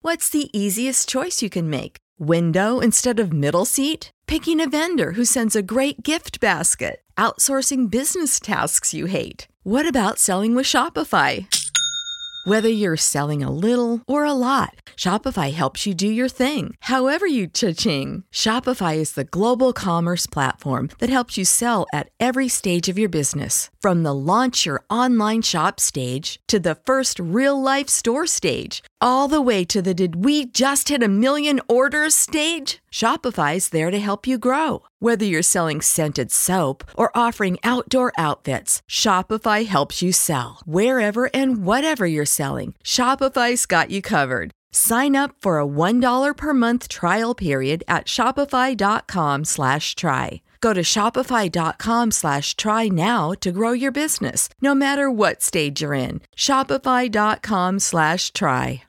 What's the easiest choice you can make? Window instead of middle seat? Picking a vendor who sends a great gift basket? Outsourcing business tasks you hate? What about selling with Shopify? Whether you're selling a little or a lot, Shopify helps you do your thing, however you cha-ching. Shopify is the global commerce platform that helps you sell at every stage of your business. From the launch your online shop stage to the first real-life store stage, all the way to the did we just hit a million orders stage. Shopify's there to help you grow. Whether you're selling scented soap or offering outdoor outfits, Shopify helps you sell. Wherever and whatever you're selling, Shopify's got you covered. Sign up for a $1 per month trial period at shopify.com/try. Go to shopify.com/try now to grow your business, no matter what stage you're in. Shopify.com/try.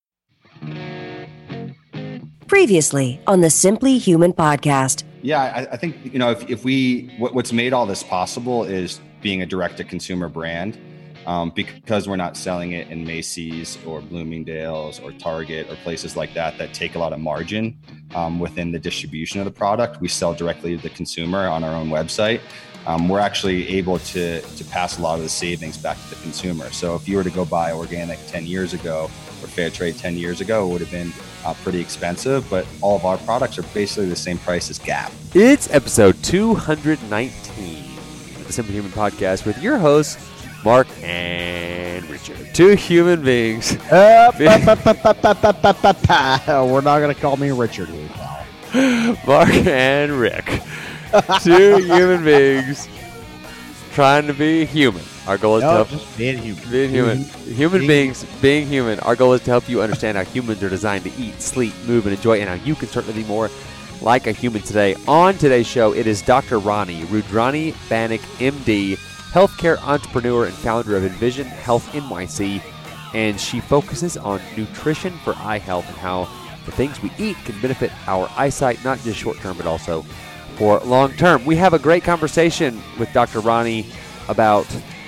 Previously on the Simply Human podcast. Yeah, I think, what's made all this possible is being a direct-to-consumer brand, because we're not selling it in Macy's or Bloomingdale's or Target or places like that take a lot of margin within the distribution of the product. We sell directly to the consumer on our own website. We're actually able to pass a lot of the savings back to the consumer. So if you were to go buy organic 10 years ago or fair trade 10 years ago, it would have been pretty expensive, but all of our products are basically the same price as Gap. It's episode 219 of the Simply Human podcast with your hosts, Mark and Richard. Two human beings. We're not going to call me Richard here, pal. Mark and Rick. Two human beings trying to be human. Our goal is to help just being human. Being human. Human beings being human. Our goal is to help you understand how humans are designed to eat, sleep, move, and enjoy, and how you can start to be more like a human today. On today's show, it is Dr. Rani Rudrani Banik, MD, healthcare entrepreneur and founder of Envision Health NYC, and she focuses on nutrition for eye health and how the things we eat can benefit our eyesight, not just short term, but also for long term. We have a great conversation with Dr. Rani about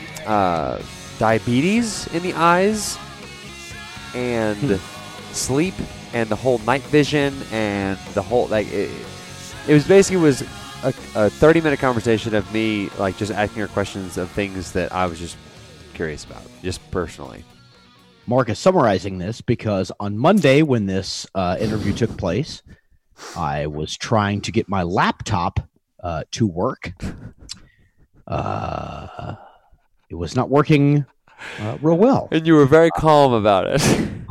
diabetes in the eyes and sleep and the whole night vision and the whole it was a 30-minute conversation of me just asking her questions of things that I was just curious about, just personally. Mark is summarizing this because on Monday when this interview took place, I was trying to get my laptop to work. It was not working real well. And you were very calm about it.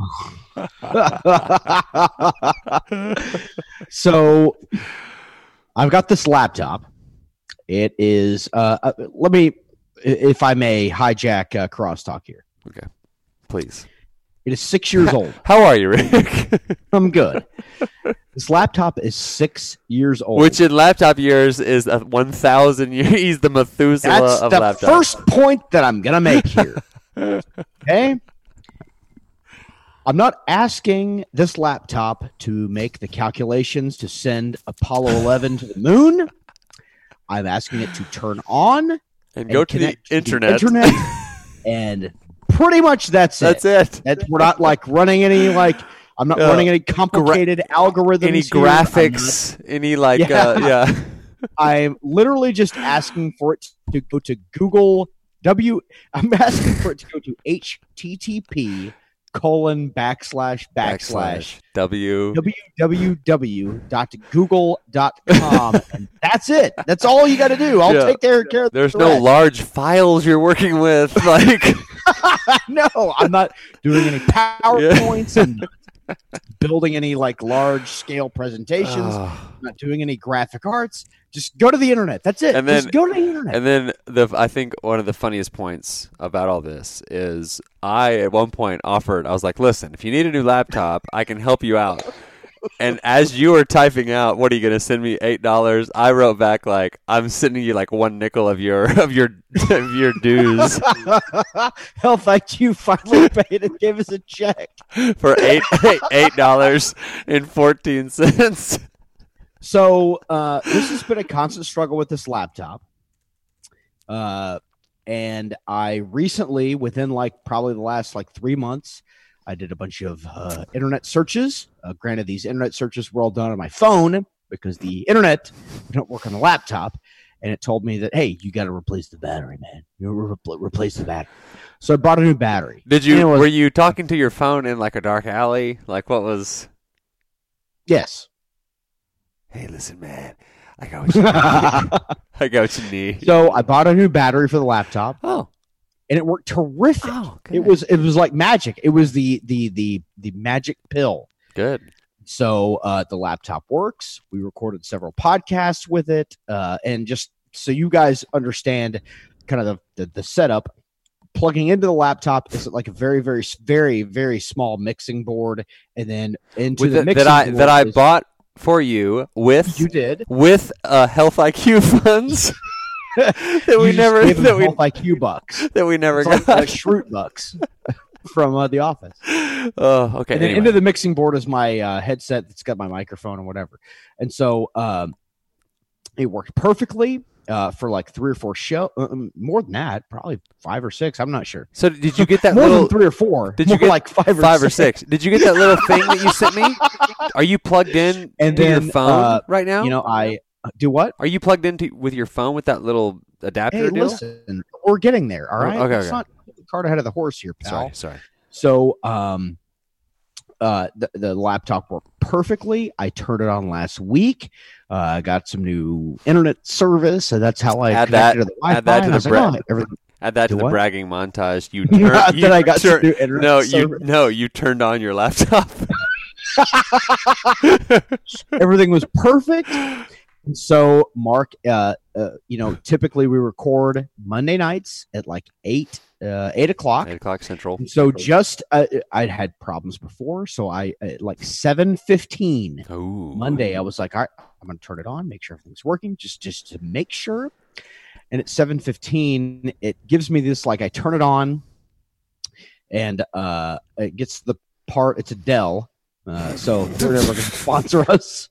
So I've got this laptop. It is, let me, if I may, hijack crosstalk here. Okay, please. It is 6 years old. How are you, Rick? I'm good. This laptop is 6 years old. Which in laptop years is 1,000 years. He's the Methuselah of laptops. That's the first point that I'm going to make here. Okay? I'm not asking this laptop to make the calculations to send Apollo 11 to the moon. I'm asking it to turn on and go to the internet. And pretty much that's it. That's it. We're not running any I'm not running any complicated algorithms. Any graphics. I'm literally just asking for it to go to Google I'm asking for it to go to www.google.com and that's it. That's all you got to do. I'll take care of There's no large files you're working with. No, I'm not doing any PowerPoints and building any large scale presentations. I'm not doing any graphic arts. Just go to the internet. That's it. And then, just go to the internet. And then I think one of the funniest points about all this is I at one point offered, I was like, listen, if you need a new laptop, I can help you out. And as you were typing out, what are you going to send me, $8? I wrote back I'm sending you one nickel of your dues. Hell, thank you. Finally paid and gave us a check for $8.14. So this has been a constant struggle with this laptop. And I recently, within probably the last 3 months, I did a bunch of internet searches. Granted, these internet searches were all done on my phone because the internet don't work on the laptop. And it told me that, hey, you got to replace the battery, man. You replace the battery. So I bought a new battery. Were you talking to your phone in like a dark alley? Like what was? Yes. Hey, listen, man. I got what you need. I got what you need. So I bought a new battery for the laptop. Oh. And it worked terrific. Oh, good. It was like magic. It was the magic pill. Good. So the laptop works. We recorded several podcasts with it, and just so you guys understand, kind of the setup. Plugging into the laptop is like a very, very, very, very small mixing board, and then into the mixing board that I bought for you with Health IQ funds. that we never Health IQ bucks that we never got like Schrute bucks from the office. Oh, okay. And then into the mixing board is my headset that's got my microphone and whatever. And so it worked perfectly for like 3 or 4 shows. More than that, probably 5 or 6. I'm not sure. So did you get that more little than 3 or 4? Did you get like 5 or 6? Did you get that little thing that you sent me? Are you plugged in to your phone right now? You know, I do what? Are you plugged into with your phone with that little adapter deal? Listen, we're getting there. All right. Okay. It's not the cart ahead of the horse here, pal. Sorry. So, the laptop worked perfectly. I turned it on last week. I got some new internet service, and that's how I connected to the Wi-Fi. Add that to the bragging montage. You turned. I got some new internet service. You turned on your laptop. Everything was perfect. And so, Mark, typically we record Monday nights at like 8 o'clock. 8 o'clock Central. And so just I'd had problems before, so I like 7:15 Monday. I was like, all right, I'm going to turn it on, make sure everything's working, just to make sure. And at 7:15, it gives me this like I turn it on, and it gets the part. It's a Dell, so they're never going to sponsor us.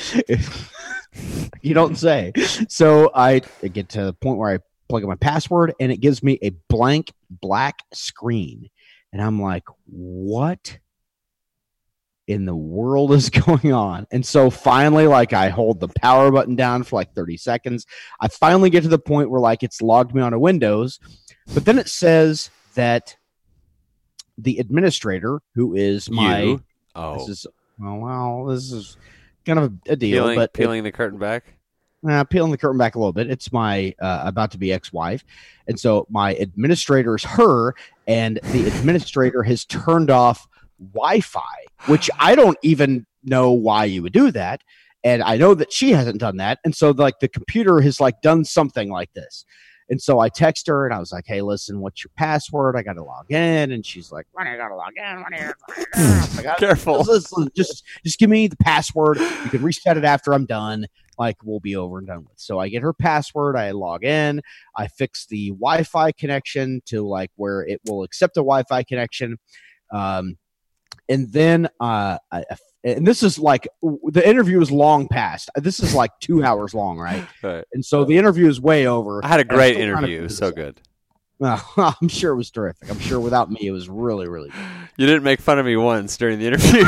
You don't say. So I get to the point where I plug in my password, and it gives me a blank black screen. And I'm like, what in the world is going on? And so finally, like, I hold the power button down for like 30 seconds. I finally get to the point where like it's logged me onto Windows, but then it says that the administrator, who is this is kind of a deal, peeling the curtain back. Peeling the curtain back a little bit. It's my about to be ex-wife, and so my administrator is her, and the administrator has turned off Wi-Fi, which I don't even know why you would do that, and I know that she hasn't done that, and so like the computer has like done something like this. And so I text her, and I was like, hey, listen, what's your password? I got to log in. And she's like, when are you going to log in? Like, Careful. Just give me the password. You can reset it after I'm done. Like, we'll be over and done with. So I get her password. I log in. I fix the Wi-Fi connection to, like, where it will accept a Wi-Fi connection. And then and this is like the interview is long past. This is like 2 hours long, right? Right. And so the interview is way over. I had a great interview. It was so good. I'm sure it was terrific. I'm sure without me, it was really, really good. You didn't make fun of me once during the interview.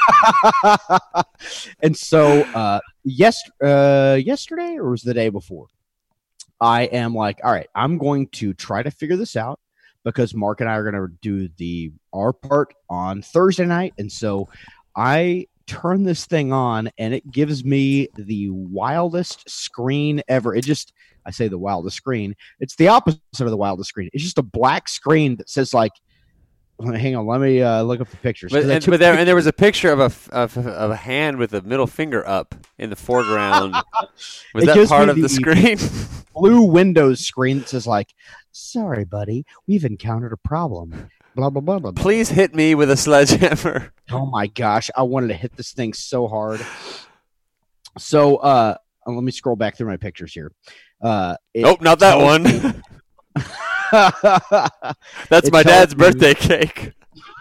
And so yesterday, or was it the day before, I am like, all right, I'm going to try to figure this out, because Mark and I are going to do our part on Thursday night. And so I turn this thing on, and it gives me the wildest screen ever. I say the wildest screen. It's the opposite of the wildest screen. It's just a black screen that says like, hang on, let me look up the pictures. There was a picture of a hand with a middle finger up in the foreground. Was that part of the screen? Blue Windows screen that says like, sorry, buddy, we've encountered a problem. Blah, blah, blah, blah. Please hit me with a sledgehammer. Oh my gosh, I wanted to hit this thing so hard. So let me scroll back through my pictures here. Not that one. That's my dad's birthday cake.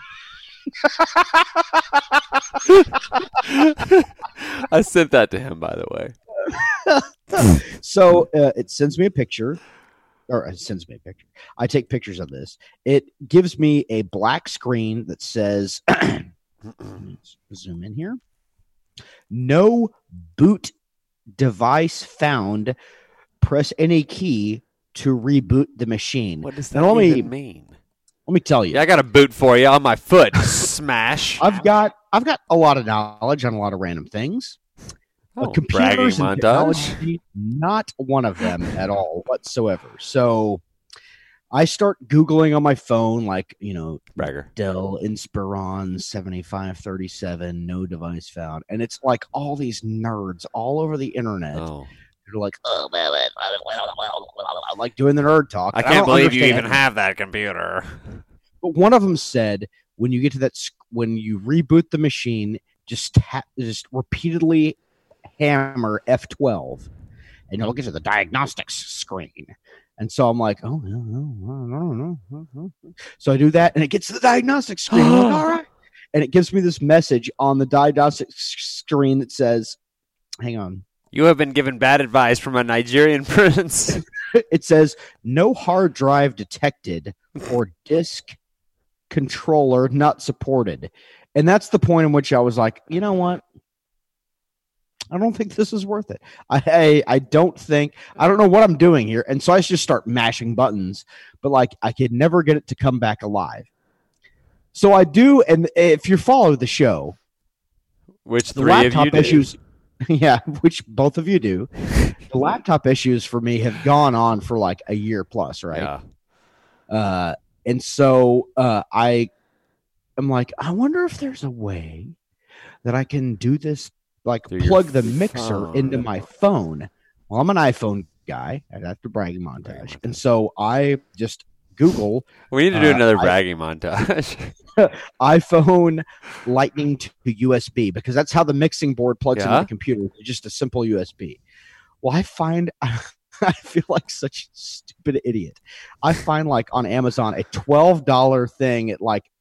I sent that to him, by the way. So it sends me a picture or it sends me a picture. I take pictures of this. It gives me a black screen that says, zoom in here. No boot device found. Press any key to reboot the machine. What does that even mean? Let me tell you. Yeah, I got a boot for you on my foot. Smash. I've got a lot of knowledge on a lot of random things. Computers and technology, not one of them at all whatsoever. So I start Googling on my phone, like, Bragger. Dell Inspiron 7537, no device found. And it's like all these nerds all over the internet. Oh. They're like, like doing the nerd talk. I can't believe you even have that computer. But one of them said, when you get to that, when you reboot the machine, just repeatedly hammer F12, and you'll get to the diagnostics screen. And so I'm like, I don't know. So I do that, and it gets to the diagnostics screen. I'm like, all right. And it gives me this message on the diagnostics screen that says, hang on. You have been given bad advice from a Nigerian prince. It says, no hard drive detected or disk controller not supported. And that's the point in which I was like, you know what? I don't think this is worth it. I don't know what I'm doing here. And so I just start mashing buttons, but like I could never get it to come back alive. So I do. And if you follow the show, which the laptop of you issues, yeah, which both of you do, the laptop issues for me have gone on for like a year plus, right? Yeah. And so I am like, I wonder if there's a way that I can do this, like plug the mixer into my phone. Well, I'm an iPhone guy. I have to bragging montage. And so I just Google. We need to do another bragging montage. iPhone Lightning to USB, because that's how the mixing board plugs into the computer. It's just a simple USB. Well, I feel like such a stupid idiot. I find like on Amazon a $12 thing at like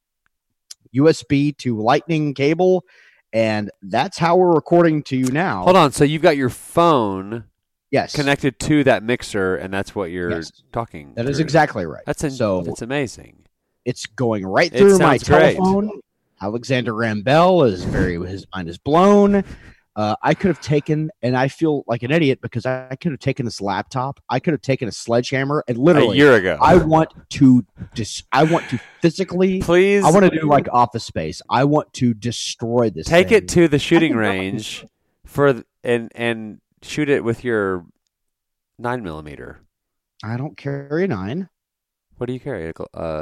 USB to Lightning cable, and that's how we're recording to you now. Hold on, so you've got your phone yes connected to that mixer, and that's what you're talking. That is exactly right. That's amazing. It's going right through my telephone. Great. Alexander Graham Bell his mind is blown. I could have taken, and I feel like an idiot because I could have taken this laptop. I could have taken a sledgehammer and literally a year ago. I want to physically. Please. I want to do like Office Space. I want to destroy this. Take it to the shooting range and shoot it with your 9mm. I don't carry a 9. What do you carry?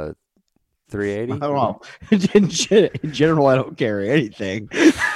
380? I don't know. In general, I don't carry anything.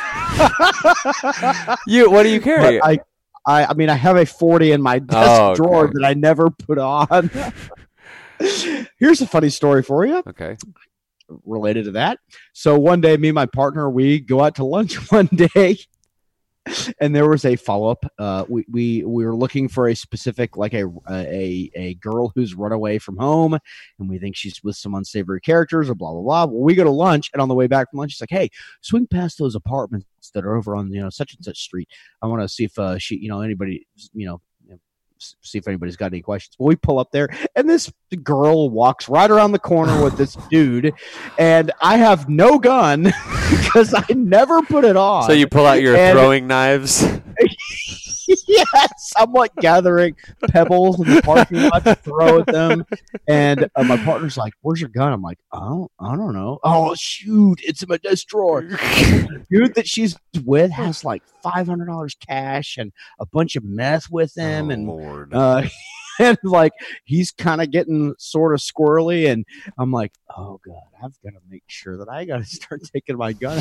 What do you carry? I mean, I have a 40 in my desk drawer that I never put on. Here's a funny story for you. Okay. Related to that. So one day, me and my partner, we go out to lunch one day. And there was a follow-up. We were looking for a specific, like a girl who's run away from home, and we think she's with some unsavory characters or blah blah blah. Well, we go to lunch, and on the way back from lunch, she's like, "Hey, swing past those apartments that are over on such and such street. I want to see if anybody see if anybody's got any questions." Well, we pull up there, and this girl walks right around the corner with this dude, and I have no gun because I never put it on. So you pull out your throwing knives? Yes, I'm like gathering pebbles in the parking lot to throw at them, and my partner's like, "Where's your gun?" I'm like, I don't know. Oh shoot, it's in my desk drawer. The dude that she's with has like $500 cash and a bunch of meth with him, and like he's kind of getting sort of squirrely, and I'm like, oh god, I've got to make sure that I got to start taking my gun.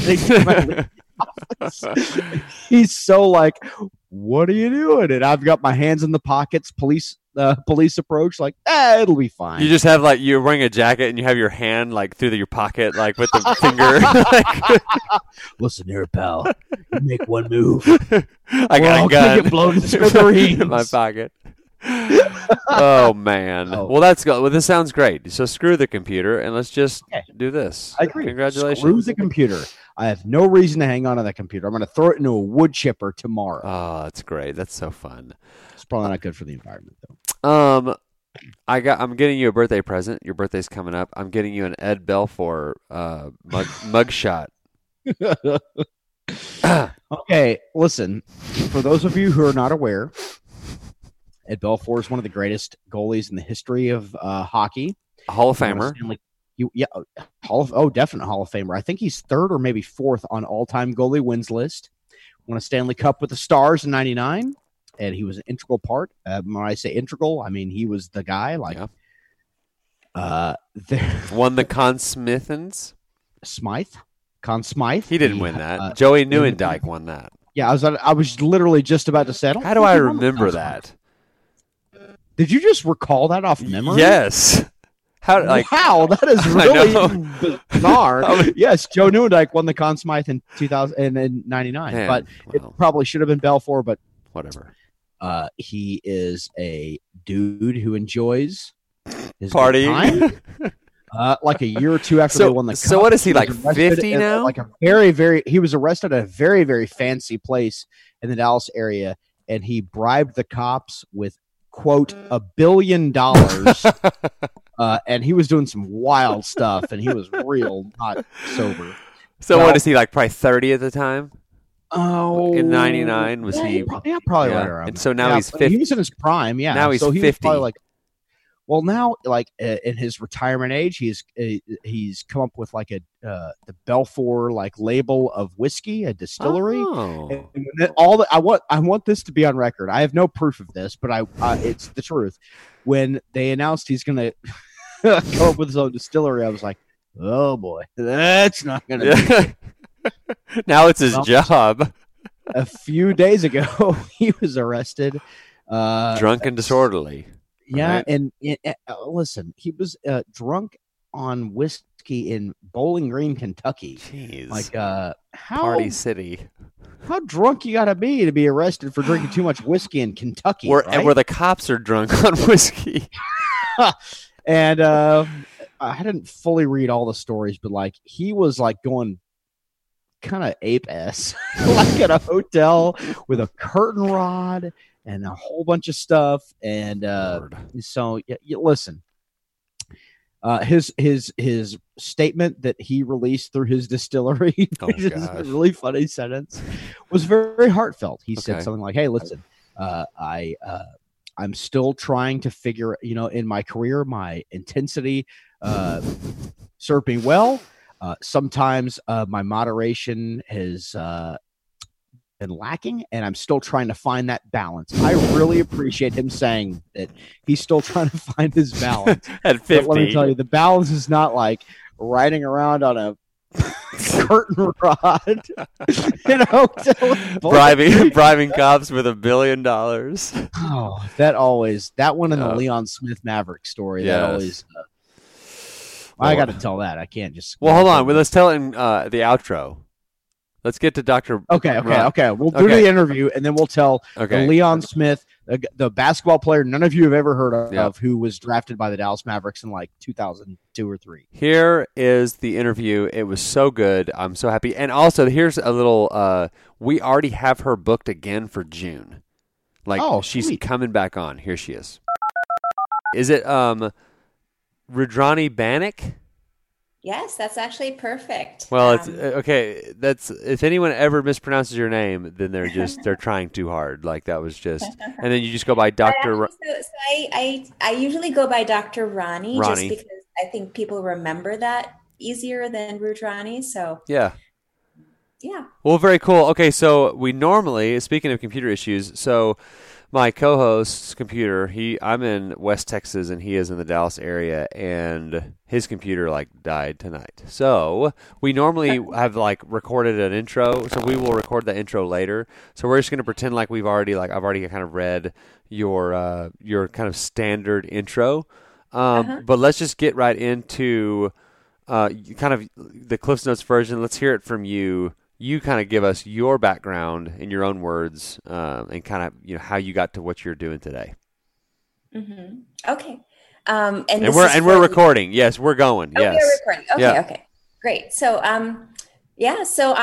He's so like, what are you doing? And I've got my hands in the pockets. Police approach, like, it'll be fine. You just have like, you're wearing a jacket and you have your hand like through your pocket, like with the finger. Listen here, pal. You make one move, I got a gun. Get blown to smithereens in my pocket. Oh man. Well, that's good. Well, this sounds great. So screw the computer and let's just do this. I agree. Congratulations. Screw the computer. I have no reason to hang on to that computer. I'm going to throw it into a wood chipper tomorrow. Oh, that's great. That's so fun. It's probably not good for the environment, though. I'm getting you a birthday present. Your birthday's coming up. I'm getting you an Ed Belfour mug shot. Okay, listen. For those of you who are not aware, Ed Belfour is one of the greatest goalies in the history of hockey. Hall of Famer. Definite Hall of Famer. I think he's third or maybe fourth on all-time goalie wins list. Won a Stanley Cup with the Stars in '99, and he was an integral part. When I say integral, I mean he was the guy. Won the Conn Smythens. Conn Smythe. He didn't win that. Joey Nieuwendyk won that. Yeah, I was literally just about to say. How do I remember that? Did you just recall that off memory? Yes. Wow, that is really bizarre. Yes, Joe Nieuwendyk won the Conn Smythe in 2099, but it probably should have been Belfour. But whatever. He is a dude who enjoys his party. Like a year or two after they won the Cup. So what is he, like 50 now? Like he was arrested at a very, very fancy place in the Dallas area, and he bribed the cops with, quote, $1 billion. And he was doing some wild stuff, and he was real not sober. So what is he, like probably 30 at the time? Oh, in '99 was he? Yeah, probably right around. And so now he's 50. He was in his prime. Yeah, now he's so 50. Was probably like. Well, now, in his retirement age, he's come up with like the Belfour like label of whiskey, a distillery. Oh. And I want this to be on record. I have no proof of this, but it's the truth. When they announced he's going to come up with his own distillery, I was like, oh boy, that's not going to. Now it's his job. A few days ago, he was arrested, drunk and disorderly. Yeah, right. And listen, he was drunk on whiskey in Bowling Green, Kentucky. Jeez. Like, Party City. How drunk you got to be arrested for drinking too much whiskey in Kentucky? And where the cops are drunk on whiskey. And I didn't fully read all the stories, but like he was like going kind of ape-ass, like at a hotel with a curtain rod and a whole bunch of stuff. And so listen, his statement that he released through his distillery, which is a really funny sentence, was very, very heartfelt. He said something like, hey, listen, I'm still trying to figure, in my career, my intensity served me well. Sometimes my moderation has been lacking, and I'm still trying to find that balance. I really appreciate him saying that he's still trying to find his balance. At 50. But let me tell you, the balance is not like riding around on a curtain rod in a hotel. Bribing cops with $1 billion. Oh, that one in the Leon Smith Maverick story. Yes. That always. I got to tell that. I can't just. Well, hold on. Let's tell it in the outro. Let's get to Dr. Okay. We'll do the interview, and then we'll tell the Leon Smith, the basketball player none of you have ever heard of, who was drafted by the Dallas Mavericks in like 2002 or 3. Here is the interview. It was so good. I'm so happy. And also, here's a little. We already have her booked again for June. She's coming back on. Here she is. Is it Rudrani Bannock? Yes, that's actually perfect. Well, it's okay. That's if anyone ever mispronounces your name, then they're trying too hard. Like that was just, and then you just go by Dr. I usually go by Dr. Ronnie, just because I think people remember that easier than Rudrani. So yeah. Well, very cool. Okay, so we normally, speaking of computer issues, so my co-host's computer, I'm in West Texas and he is in the Dallas area, and his computer died tonight. So we normally have recorded an intro, so we will record the intro later. So we're just going to pretend like I've already kind of read your kind of standard intro. But let's just get right into kind of the Cliff's Notes version. Let's hear it from you. You kind of give us your background in your own words, and kind of how you got to what you're doing today. Mm-hmm. Okay. And we're recording. Yes, we're going. Yes, we're recording. Okay. Great. So so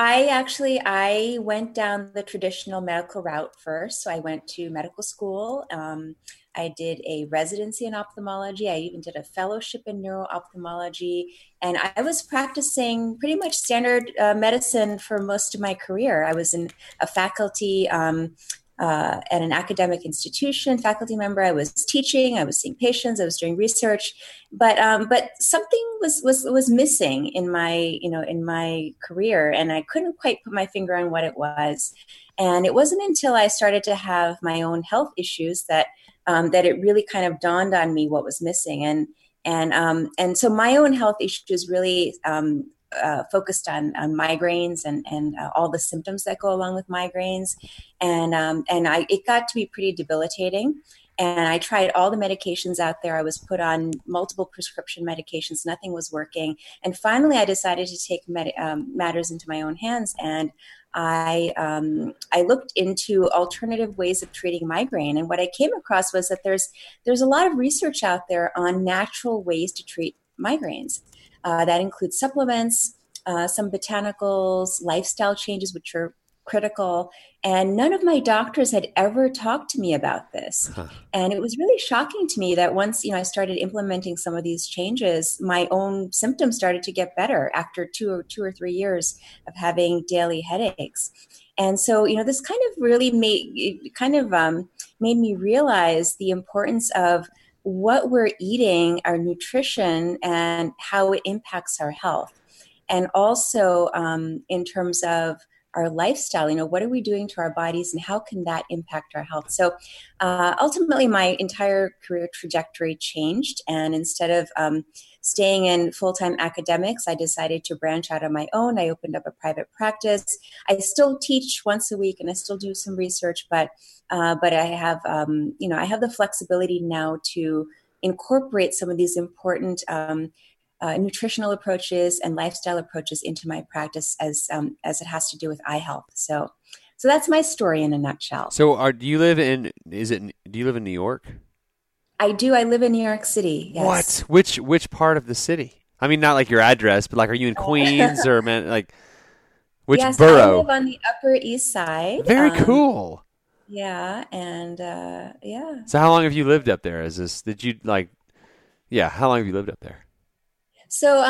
I went down the traditional medical route first. So I went to medical school. I did a residency in ophthalmology. I even did a fellowship in neuro-ophthalmology. And I was practicing pretty much standard medicine for most of my career. I was in a faculty at an academic institution, faculty member. I was teaching, I was seeing patients, I was doing research, but something was missing in my career, and I couldn't quite put my finger on what it was. And it wasn't until I started to have my own health issues that it really kind of dawned on me what was missing. And so my own health issues really focused on migraines and all the symptoms that go along with migraines. And it got to be pretty debilitating. And I tried all the medications out there. I was put on multiple prescription medications. Nothing was working. And finally, I decided to take matters into my own hands. And I looked into alternative ways of treating migraine. And what I came across was that there's a lot of research out there on natural ways to treat migraines. That includes supplements, some botanicals, lifestyle changes, which are critical. And none of my doctors had ever talked to me about this. And it was really shocking to me that once, I started implementing some of these changes, my own symptoms started to get better after two or 3 years of having daily headaches. And so, this kind of really made me realize the importance of what we're eating, our nutrition, and how it impacts our health. And also in terms of our lifestyle, what are we doing to our bodies and how can that impact our health? So ultimately, my entire career trajectory changed. And instead of staying in full-time academics, I decided to branch out on my own. I opened up a private practice. I still teach once a week and I still do some research, but I have, I have the flexibility now to incorporate some of these important nutritional approaches and lifestyle approaches into my practice as it has to do with eye health. So that's my story in a nutshell. So do you live in New York? I do. I live in New York City. Yes. What? Which part of the city? I mean, not like your address, but like, are you in Queens or which borough? I live on the Upper East Side. Very cool. Yeah, and yeah. So how long have you lived up there? How long have you lived up there? So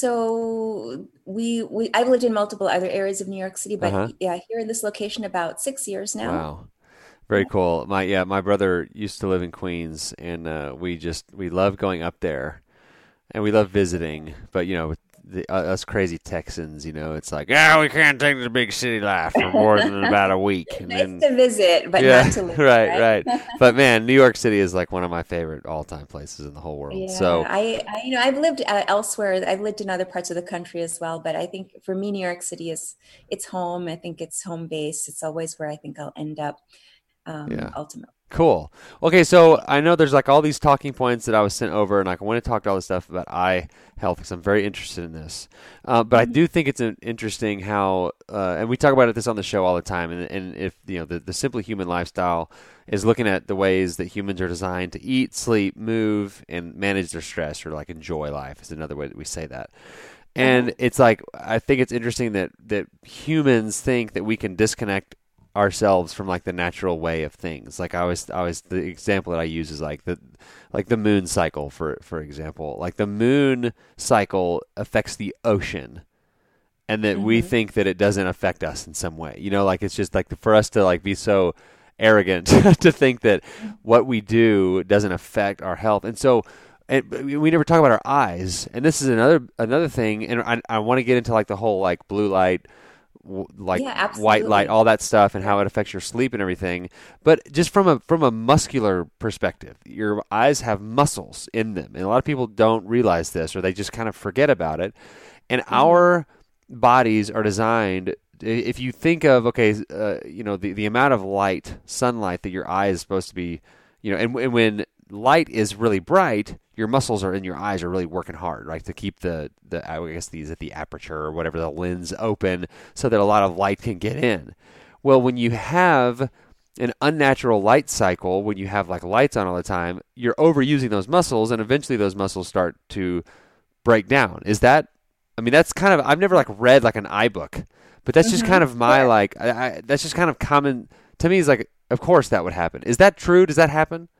I've lived in multiple other areas of New York City, but here in this location about 6 years now. Wow. Very cool. My brother used to live in Queens, and we love going up there, and we love visiting. But us crazy Texans, it's like, we can't take the big city life for more than about a week. Nice to visit, but not to live. Right. But man, New York City is like one of my favorite all-time places in the whole world. Yeah, so I've lived elsewhere. I've lived in other parts of the country as well. But I think for me, New York City it's home. I think it's home base. It's always where I think I'll end up. Ultimately. Cool. Okay, so I know there's like all these talking points that I was sent over, and I want to talk all this stuff about eye health because I'm very interested in this. But I do think it's interesting how, and we talk about this on the show all the time, and if the Simply Human lifestyle is looking at the ways that humans are designed to eat, sleep, move, and manage their stress, or like enjoy life is another way that we say that. And it's like, I think it's interesting that humans think that we can disconnect ourselves from like the natural way of things. Like I always the example that I use is like the moon cycle for example. Like the moon cycle affects the ocean, and that we think that it doesn't affect us in some way. Like it's just like for us to like be so arrogant to think that what we do doesn't affect our health. And so we never talk about our eyes. And this is another thing, and I want to get into like the whole like blue light, white light, all that stuff, and how it affects your sleep and everything. But just from a muscular perspective, your eyes have muscles in them, and a lot of people don't realize this, or they just kind of forget about it. And our bodies are designed. If you think of the amount of sunlight that your eye is supposed to be, and when light is really bright, your muscles in your eyes are really working hard, right, to keep the aperture or whatever, the lens open so that a lot of light can get in. Well, when you have an unnatural light cycle, when you have like lights on all the time, you're overusing those muscles, and eventually those muscles start to break down. That's kind of, I've never like read like an eye book, but that's just kind of my that's just kind of common to me. Is like, of course that would happen. Is that true? Does that happen?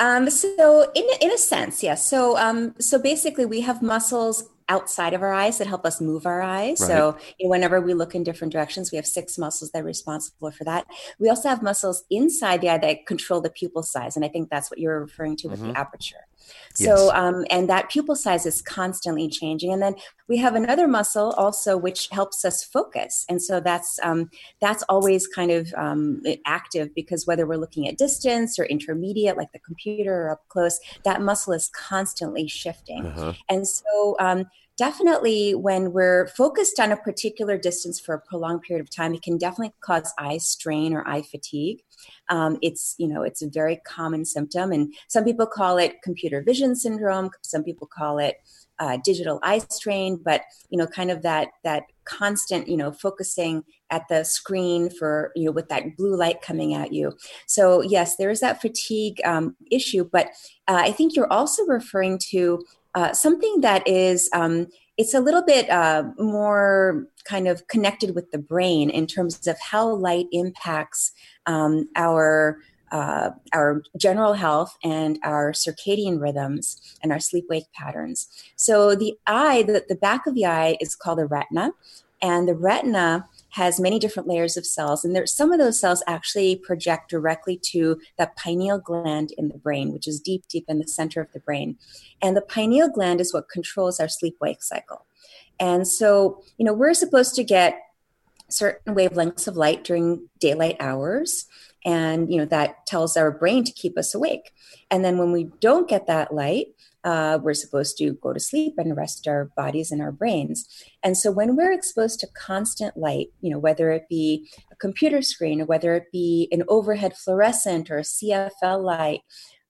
So in a sense, yes. So basically we have muscles outside of our eyes that help us move our eyes. Right. So whenever we look in different directions, we have 6 muscles that are responsible for that. We also have muscles inside the eye that control the pupil size. And I think that's what you're referring to with the aperture. So, Yes. and that pupil size is constantly changing. And then we have another muscle also, which helps us focus. And so that's always kind of active, because whether we're looking at distance or intermediate, like the computer, or up close, that muscle is constantly shifting. And so, definitely when we're focused on a particular distance for a prolonged period of time, it can definitely cause eye strain or eye fatigue. It's a very common symptom, and some people call it computer vision syndrome. Some people call it digital eye strain, but kind of that constant, focusing at the screen for, with that blue light coming at you. So yes, there is that fatigue issue, but I think you're also referring to something that is, it's a little bit more kind of connected with the brain in terms of how light impacts our general health and our circadian rhythms and our sleep-wake patterns. So the eye, the back of the eye is called the retina, and the retina has many different layers of cells. And some of those cells actually project directly to the pineal gland in the brain, which is deep, deep in the center of the brain. And the pineal gland is what controls our sleep-wake cycle. And so, we're supposed to get certain wavelengths of light during daylight hours. And, that tells our brain to keep us awake. And then when we don't get that light, we're supposed to go to sleep and rest our bodies and our brains. And so when we're exposed to constant light, whether it be a computer screen or whether it be an overhead fluorescent or a CFL light,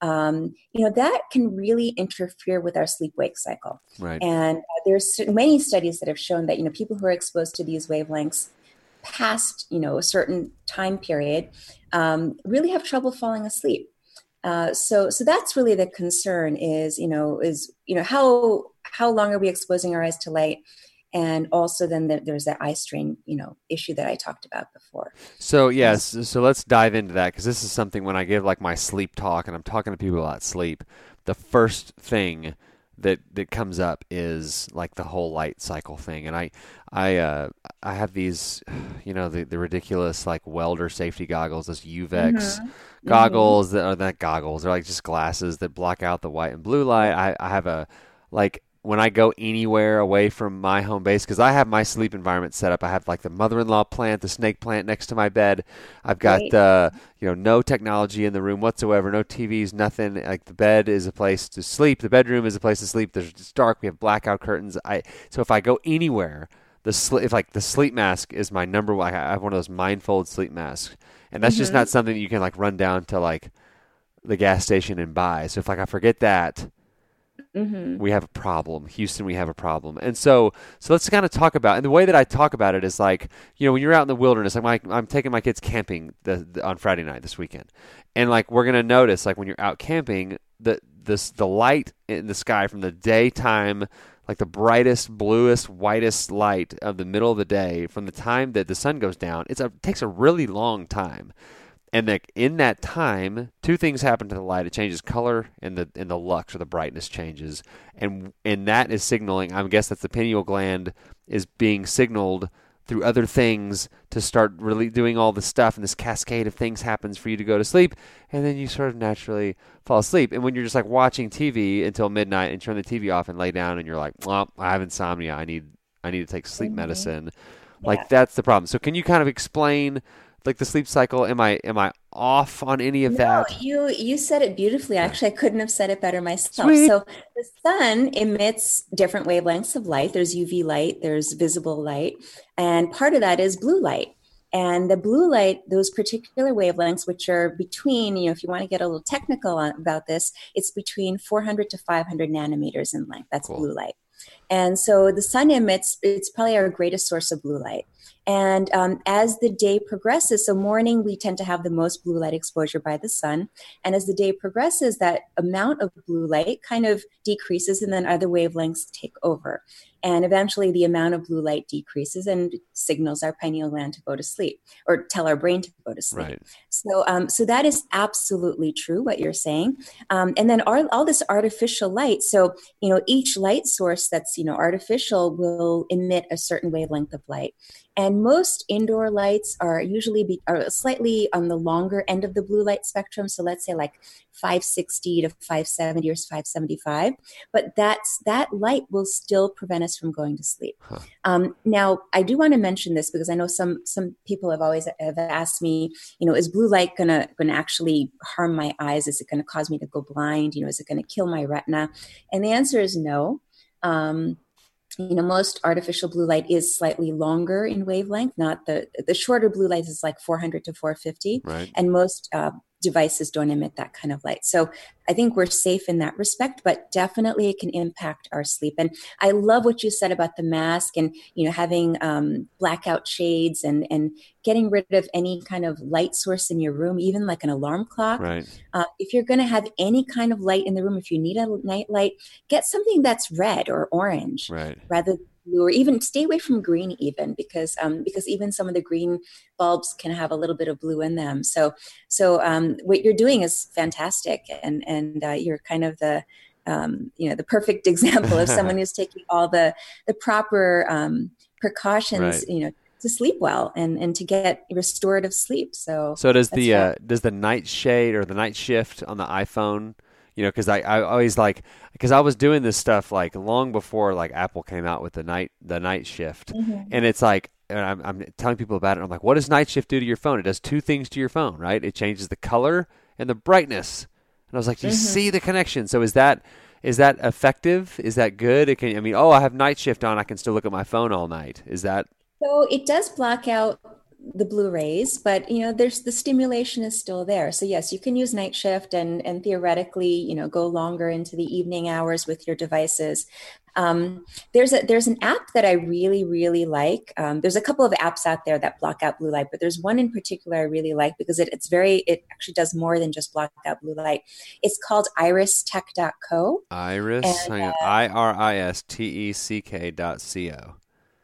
that can really interfere with our sleep-wake cycle. Right. And there's many studies that have shown that, people who are exposed to these wavelengths past, a certain time period, really have trouble falling asleep. So that's really the concern is how long are we exposing our eyes to light? And also then there's that eye strain, issue that I talked about before. So yes, so let's dive into that, because this is something when I give like my sleep talk and I'm talking to people about sleep, the first thing that comes up is like the whole light cycle thing. And I have these, the ridiculous like welder safety goggles, those UVEX goggles that are not goggles. They're like just glasses that block out the white and blue light. I have when I go anywhere away from my home base, because I have my sleep environment set up. I have like the mother-in-law plant, the snake plant next to my bed. I've got no technology in the room whatsoever, no TVs, nothing. Like the bed is a place to sleep. The bedroom is a place to sleep. It's dark. We have blackout curtains. So if I go anywhere, the sleep mask is my number one. I have one of those Mindfold sleep masks, and that's just not something that you can like run down to like the gas station and buy. So if like I forget that, we have a problem. Houston, we have a problem. And so let's kind of talk about, and the way that I talk about it is like, when you're out in the wilderness, like I'm taking my kids camping on Friday night this weekend. And like, we're going to notice like when you're out camping, the light in the sky from the daytime, like the brightest, bluest, whitest light of the middle of the day, from the time that the sun goes down, it takes a really long time. And in that time, two things happen to the light. It changes color, and the lux or the brightness changes, and that is signaling. I guess that's the pineal gland is being signaled through other things to start really doing all this stuff, and this cascade of things happens for you to go to sleep, and then you sort of naturally fall asleep. And when you're just like watching TV until midnight and turn the TV off and lay down, and you're like, well, I have insomnia. I need to take sleep medicine. Like that's the problem. So can you kind of explain like the sleep cycle? Am I off on any of that? You said it beautifully. Actually, I couldn't have said it better myself. Sweet. So the sun emits different wavelengths of light. There's UV light, there's visible light, and part of that is blue light. And the blue light, those particular wavelengths, which are between, if you want to get a little technical about this, it's between 400 to 500 nanometers in length. That's cool. Blue light. And so the sun emits, it's probably our greatest source of blue light. And as the day progresses, so morning, we tend to have the most blue light exposure by the sun. And as the day progresses, that amount of blue light kind of decreases and then other wavelengths take over. And eventually the amount of blue light decreases and signals our pineal gland to go to sleep or tell our brain to go to sleep. Right. So that is absolutely true, what you're saying. And then all this artificial light. So, each light source that's, artificial will emit a certain wavelength of light. And most indoor lights are usually are slightly on the longer end of the blue light spectrum. So let's say like 560 to 570 or 575. But that light will still prevent us from going to sleep. Now, I do want to mention this because I know some people have asked me, is blue light gonna actually harm my eyes? Is it going to cause me to go blind? Is it going to kill my retina? And the answer is no. Most artificial blue light is slightly longer in wavelength, not the shorter blue light is like 400 to 450. Right. And most devices don't emit that kind of light. So I think we're safe in that respect, but definitely it can impact our sleep. And I love what you said about the mask and, having blackout shades and getting rid of any kind of light source in your room, even like an alarm clock. Right. If you're going to have any kind of light in the room, if you need a night light, get something that's red or orange, Right. rather than blue, or even stay away from green, even because even some of the green bulbs can have a little bit of blue in them. So what you're doing is fantastic, and you're kind of the the perfect example of someone who's taking all the proper precautions, Right. To sleep well and to get restorative sleep. So does the night shade or the night shift on the iPhone? Because I always because I was doing this stuff like long before like Apple came out with the night shift, and it's like, and I'm telling people about it. I'm like, what does night shift do to your phone? It does two things to your phone, right? It changes the color and the brightness. And I was like, do you see the connection? So is that effective? Is that good? I have night shift on. I can still look at my phone all night. Is that? So it does block out the blue rays, but there's the stimulation is still there. So yes, you can use night shift and theoretically, go longer into the evening hours with your devices. There's an app that I really, really like. There's a couple of apps out there that block out blue light, but there's one in particular I really like because it actually does more than just block out blue light. It's called iristech.co. Iris, IRISTECK.co.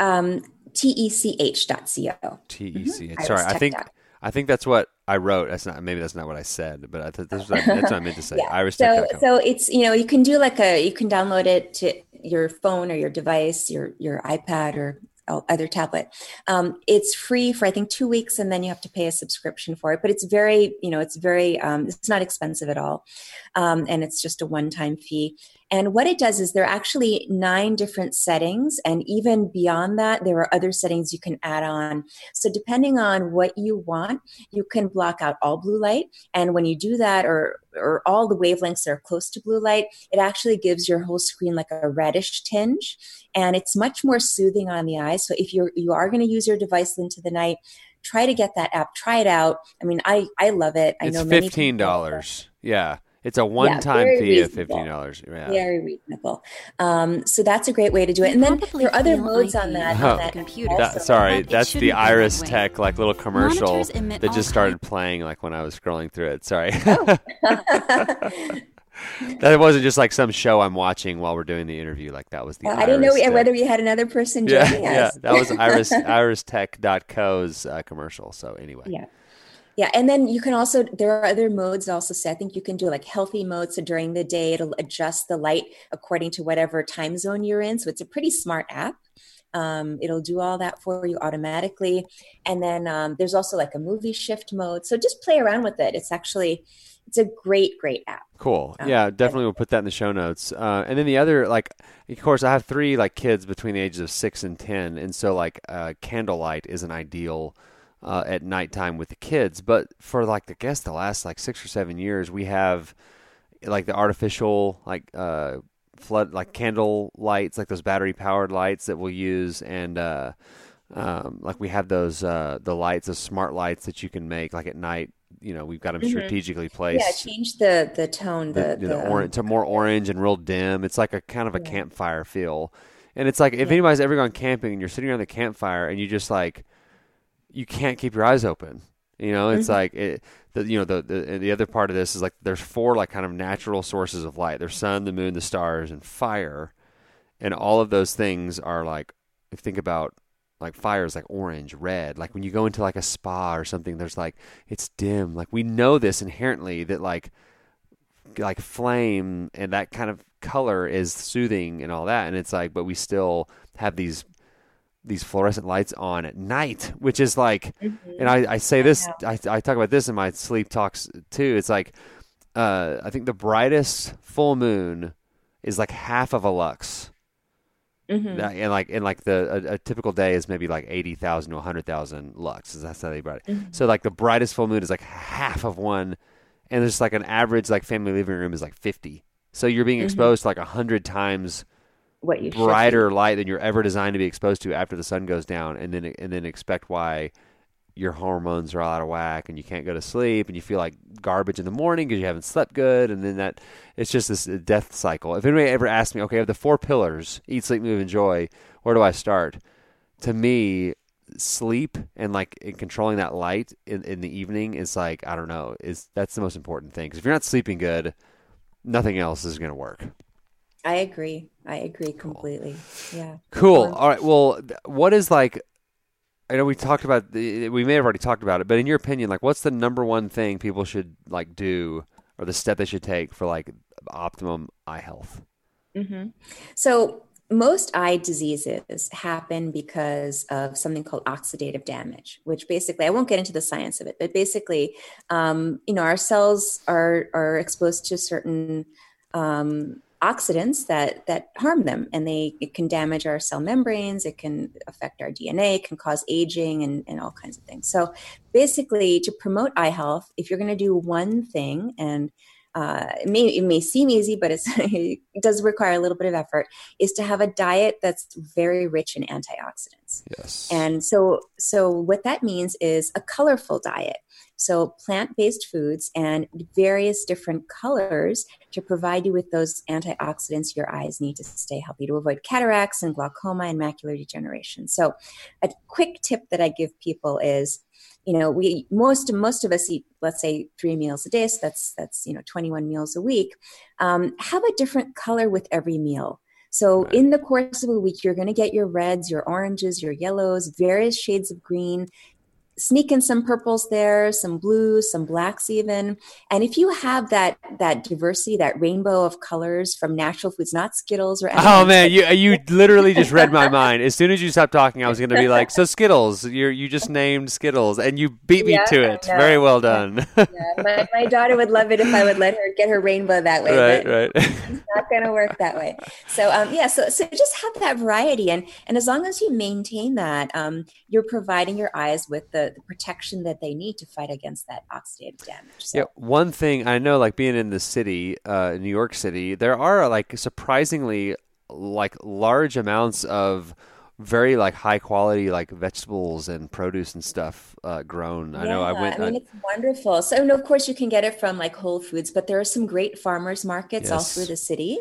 TECH.co. TECH. Sorry, I think that's what I wrote. That's not what I said, but that's what I meant to say. Yeah. IRISTech.co. So it's you can do you can download it to your phone or your device, your iPad or other tablet. It's free for I think 2 weeks, and then you have to pay a subscription for it. But it's very it's not expensive at all, and it's just a one-time fee. And what it does is there are actually 9 different settings. And even beyond that, there are other settings you can add on. So depending on what you want, you can block out all blue light. And when you do that, or all the wavelengths that are close to blue light, it actually gives your whole screen like a reddish tinge. And it's much more soothing on the eyes. So if you are going to use your device into the night, try to get that app. Try it out. I mean, I love it. I know it's $15. Yeah. It's a one-time fee of $15. Yeah. Very reasonable. So that's a great way to do it. And then there are other modes on that. Sorry, that's the Iris Tech little commercial that just started playing when I was scrolling through it. Sorry. Oh. That wasn't just some show I'm watching while we're doing the interview. That was the. I didn't know whether we had another person joining us. Yeah, that was IRISTech.co's commercial. So anyway. Yeah. Yeah, and then you can also, there are other modes also. So I think you can do healthy mode. So during the day, it'll adjust the light according to whatever time zone you're in. So it's a pretty smart app. It'll do all that for you automatically. And then there's also a movie shift mode. So just play around with it. It's a great app. Cool. Yeah, definitely we'll put that in the show notes. And then the other, of course, I have 3 kids between the ages of 6 and 10. And so candlelight is an ideal at nighttime with the kids, but for I guess the last 6 or 7 years, we have the artificial flood candle lights, those battery powered lights that we'll use, and we have those the lights, those smart lights that you can make at night. We've got them strategically placed. Yeah, change the tone, the orange to more orange and real dim. It's a kind of a campfire feel. And it's like, if anybody's ever gone camping and you're sitting around the campfire and you just like, you can't keep your eyes open. You know, it's like, the other part of this is like, there's 4 like kind of natural sources of light. There's sun, the moon, the stars, and fire. And all of those things are like, if you think about like fire is like orange, red. Like when you go into like a spa or something, there's like, it's dim. Like we know this inherently that like flame and that kind of color is soothing and all that. And it's like, but we still have these fluorescent lights on at night, which is like, and I say this, I talk about this in my sleep talks too. It's like, I think the brightest full moon is like half of a lux. And a typical day is maybe like 80,000 to 100,000 lux. That's how they brought it. So like the brightest full moon is like half of one, and there's like an average like family living room is like 50. So you're being exposed to like 100 times what you brighter light than you're ever designed to be exposed to after the sun goes down, and then expect why your hormones are all out of whack and you can't go to sleep and you feel like garbage in the morning because you haven't slept good, and then that it's just this death cycle. If anybody ever asked me, okay, of the 4 pillars, eat, sleep, move, enjoy, where do I start? To me, sleep and like in controlling that light in the evening is like, I don't know, that's the most important thing, because if you're not sleeping good, nothing else is going to work. I agree completely. Yeah. Cool. All right. Well, what is like, I know we may have already talked about it, but in your opinion, like what's the number one thing people should like do, or the step they should take for like optimum eye health? So most eye diseases happen because of something called oxidative damage, which basically, I won't get into the science of it, but basically, our cells are exposed to certain oxidants that harm them, and it can damage our cell membranes, it can affect our DNA, it can cause aging and all kinds of things. So basically, to promote eye health, if you're going to do one thing, and it may seem easy, but it does require a little bit of effort, is to have a diet that's very rich in antioxidants. Yes. And so what that means is a colorful diet. So plant-based foods and various different colors to provide you with those antioxidants your eyes need to stay healthy, to avoid cataracts and glaucoma and macular degeneration. So a quick tip that I give people is, most of us eat, let's say, 3 meals a day. So that's 21 meals a week. Have a different color with every meal. So in the course of a week, you're going to get your reds, your oranges, your yellows, various shades of green. Sneak in some purples there, some blues, some blacks even. And if you have that diversity, that rainbow of colors from natural foods, not Skittles or anything. Oh man, you literally just read my mind. As soon as you stopped talking, I was going to be like, so Skittles, you just named Skittles, and you beat me to it. Very well done. My daughter would love it if I would let her get her rainbow that way. Right. It's not going to work that way. So so just have that variety, and as long as you maintain that, you're providing your eyes with the protection that they need to fight against that oxidative damage. So. Yeah, one thing I know, like being in the city, New York City, there are like surprisingly like large amounts of very like high quality like vegetables and produce and stuff grown. Yeah, I know it's wonderful. So, and of course you can get it from like Whole Foods, but there are some great farmers markets all through the city.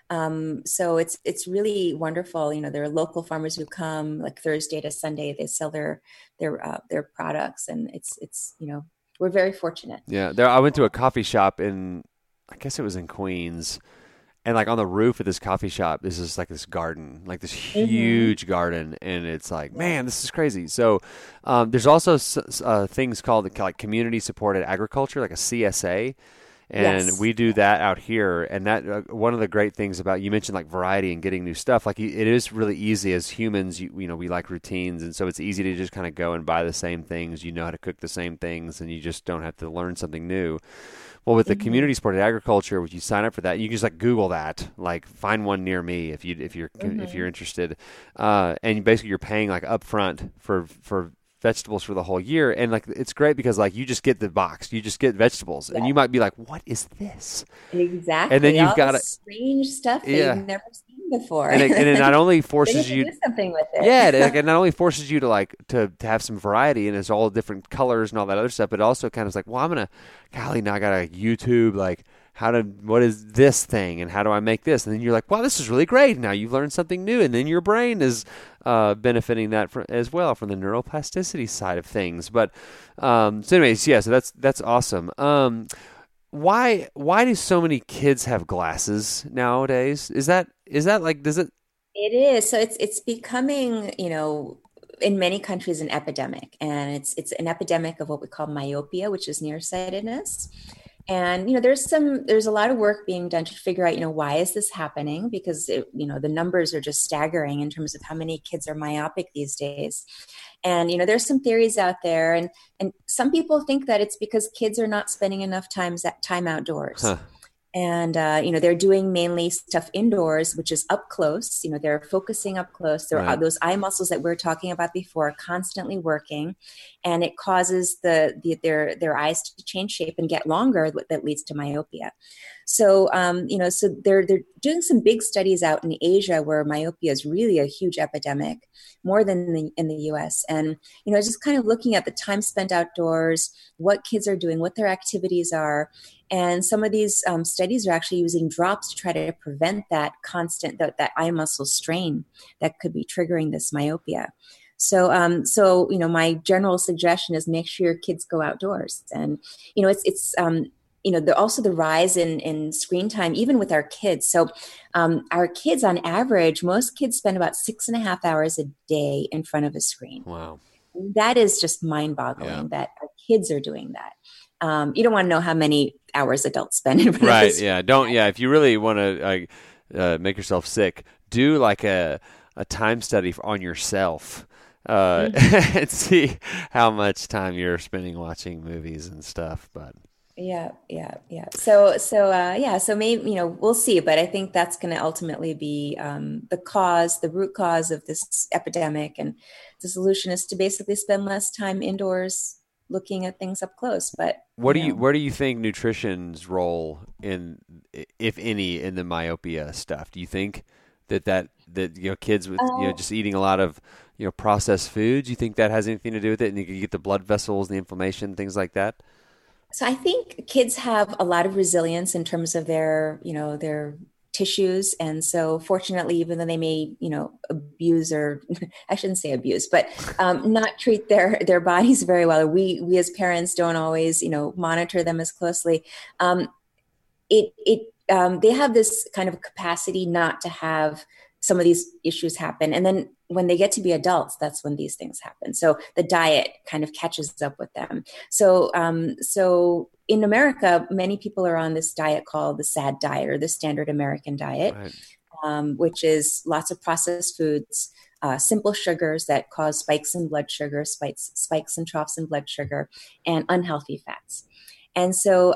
So it's really wonderful. There are local farmers who come like Thursday to Sunday. They sell their products, and it's we're very fortunate. Yeah, I went to a coffee shop I guess it was in Queens, and like on the roof of this coffee shop is just like this garden, like this huge garden, and it's like, man, this is crazy. So there's also things called like community supported agriculture, like a CSA. And we do that out here. And that one of the great things about, you mentioned like variety and getting new stuff, like it is really easy as humans, we like routines. And so it's easy to just kind of go and buy the same things. You know how to cook the same things, and you just don't have to learn something new. Well, with the community supported agriculture, if you sign up for that, you can just like Google that, like find one near me if you're interested. And basically you're paying like upfront for vegetables for the whole year, and like it's great because like you just get the box, you just get vegetables, and you might be like, what is this? Exactly. And then you've got strange stuff that you've never seen before, and it not only forces you to do something with it. it not only forces you to like to have some variety, and it's all different colors and all that other stuff, but it also kind of is like, well, now I gotta YouTube like what is this thing and how do I make this? And then you're like, wow, this is really great. Now you've learned something new, and then your brain is benefiting that as well from the neuroplasticity side of things. But so anyways, yeah, so that's awesome. Why do so many kids have glasses nowadays? Is that like, does it? It is. So it's becoming, in many countries an epidemic, and it's an epidemic of what we call myopia, which is nearsightedness. And there's a lot of work being done to figure out why is this happening, because the numbers are just staggering in terms of how many kids are myopic these days. And there's some theories out there, and some people think that it's because kids are not spending enough time outdoors. Huh. And, they're doing mainly stuff indoors, which is up close. They're focusing up close. Right. Those eye muscles that we were talking about before are constantly working, and it causes their eyes to change shape and get longer. That leads to myopia. So, so they're doing some big studies out in Asia where myopia is really a huge epidemic, more than in the US. And, just kind of looking at the time spent outdoors, what kids are doing, what their activities are. And some of these studies are actually using drops to try to prevent that constant, that eye muscle strain that could be triggering this myopia. So, my general suggestion is make sure your kids go outdoors. And, it's also the rise in screen time, even with our kids. So our kids, on average, most kids spend about 6.5 hours a day in front of a screen. Wow. That is just mind-boggling that our kids are doing that. You don't want to know how many hours adults spend in front of a screen. Yeah. If you really want to make yourself sick, do like a time study on yourself. And see how much time you're spending watching movies and stuff. But yeah. So maybe, we'll see, but I think that's going to ultimately be the root cause of this epidemic. And the solution is to basically spend less time indoors looking at things up close. But where do you think nutrition's role if any, in the myopia stuff? Do you think that kids with just eating a lot of processed foods, you think that has anything to do with it, and you can get the blood vessels, the inflammation, things like that? So I think kids have a lot of resilience in terms of their tissues. And so fortunately, even though they may, abuse, or I shouldn't say abuse, but not treat their bodies very well, or we as parents don't always, monitor them as closely. They have this kind of capacity not to have some of these issues happen. And then when they get to be adults, that's when these things happen. So the diet kind of catches up with them. So in America, many people are on this diet called the SAD diet, or the standard American diet, right. Which is lots of processed foods, simple sugars that cause spikes in blood sugar, spikes and troughs in blood sugar, and unhealthy fats. And so,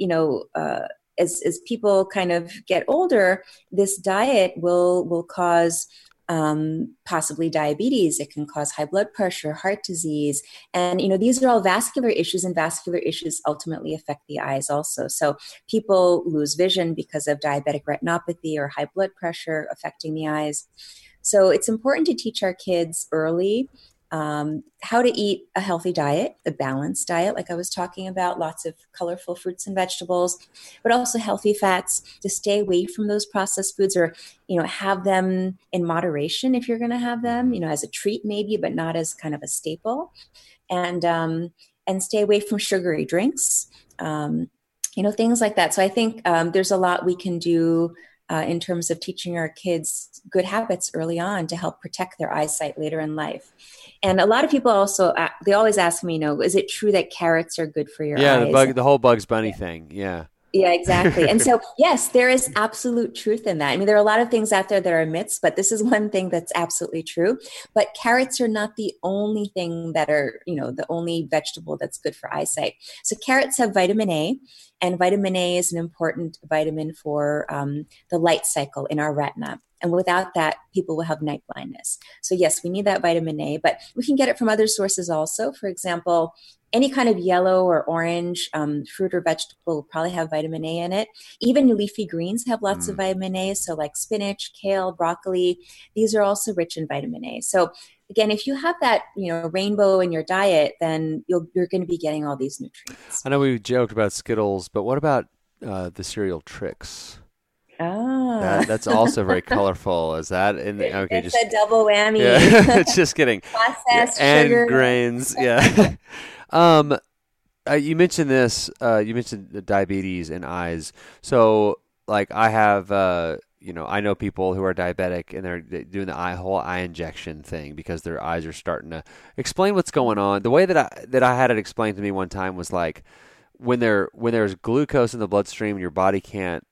as people kind of get older, this diet will cause possibly diabetes. It can cause high blood pressure, heart disease. And, these are all vascular issues, and vascular issues ultimately affect the eyes also. So people lose vision because of diabetic retinopathy or high blood pressure affecting the eyes. So it's important to teach our kids early how to eat a healthy diet, a balanced diet, like I was talking about, lots of colorful fruits and vegetables, but also healthy fats, to stay away from those processed foods, or, have them in moderation if you're going to have them, as a treat maybe, but not as kind of a staple, and stay away from sugary drinks, things like that. So I think there's a lot we can do in terms of teaching our kids good habits early on to help protect their eyesight later in life. And a lot of people also, they always ask me, is it true that carrots are good for your eyes? The whole Bugs Bunny thing. Yeah. Yeah, exactly. And so, yes, there is absolute truth in that. I mean, there are a lot of things out there that are myths, but this is one thing that's absolutely true. But carrots are not the only thing that are, the only vegetable that's good for eyesight. So carrots have vitamin A, and vitamin A is an important vitamin for the light cycle in our retina. And without that, people will have night blindness. So yes, we need that vitamin A, but we can get it from other sources also. For example, any kind of yellow or orange fruit or vegetable will probably have vitamin A in it. Even leafy greens have lots of vitamin A. So like spinach, kale, broccoli, these are also rich in vitamin A. So again, if you have that, rainbow in your diet, then you're going to be getting all these nutrients. I know we joked about Skittles, but what about the cereal Trix. Oh, That's also very colorful. Is that in the, okay? it's a double whammy. Yeah, just kidding. Processed and sugar. grains. Yeah. You mentioned this. You mentioned diabetes and eyes. So, like, I have, I know people who are diabetic and they're doing the whole eye injection thing because their eyes are starting to explain what's going on. The way that I had it explained to me one time was like when there's glucose in the bloodstream, your body can't,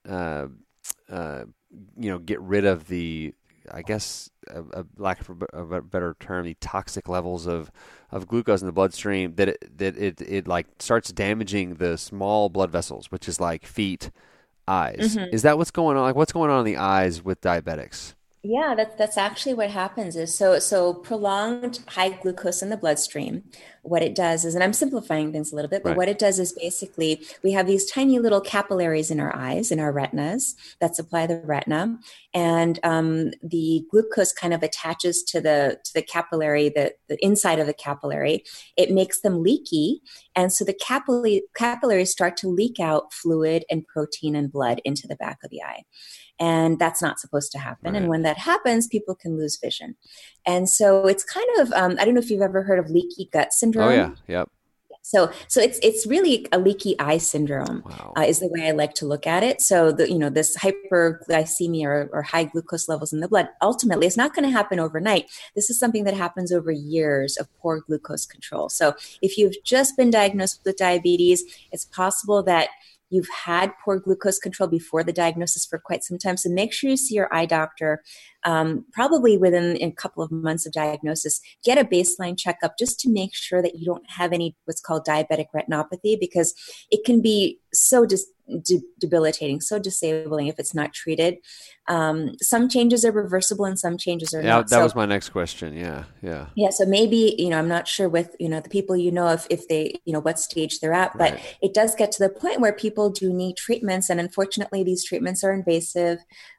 get rid of the, I guess, lack of a better term, the toxic levels of glucose in the bloodstream, that it like starts damaging the small blood vessels, which is like feet, eyes. Mm-hmm. Is that what's going on? Like, what's going on in the eyes with diabetics? Yeah, that's actually what happens is so prolonged high glucose in the bloodstream. What it does is, and I'm simplifying things a little bit, but Right. what it does is basically we have these tiny little capillaries in our eyes, in our retinas that supply the retina, and the glucose kind of attaches to the capillary, the inside of the capillary. It makes them leaky, and so the capillaries start to leak out fluid and protein and blood into the back of the eye. And that's not supposed to happen. Right. And when that happens, people can lose vision. And so it's kind of, I don't know if you've ever heard of leaky gut syndrome. Oh yeah, yep. So it's really a leaky eye syndrome. Wow. Is the way I like to look at it. So this hyperglycemia or high glucose levels in the blood, ultimately it's not going to happen overnight. This is something that happens over years of poor glucose control. So if you've just been diagnosed with diabetes, it's possible that you've had poor glucose control before the diagnosis for quite some time. So make sure you see your eye doctor, probably within a couple of months of diagnosis. Get a baseline checkup just to make sure that you don't have any what's called diabetic retinopathy, because it can be so debilitating, so disabling if it's not treated. Some changes are reversible and some changes are not. That was my next question. Yeah. So maybe, I'm not sure with, the people, if they, what stage they're at, but Right. it does get to the point where people do need treatments. And unfortunately, these treatments are invasive.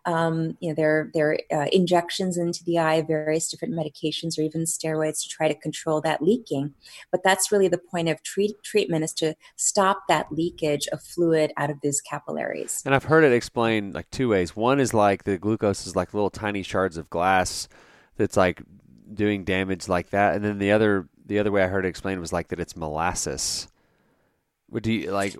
They're injections into the eye, various different medications or even steroids to try to control that leaking. But that's really the point of treatment, is to stop that leakage of fluid out of these capillaries. And I've heard it explained like two ways. One is like the glucose is like little tiny shards of glass that's like doing damage like that, and then the other way I heard it explained was like that it's molasses. Would you like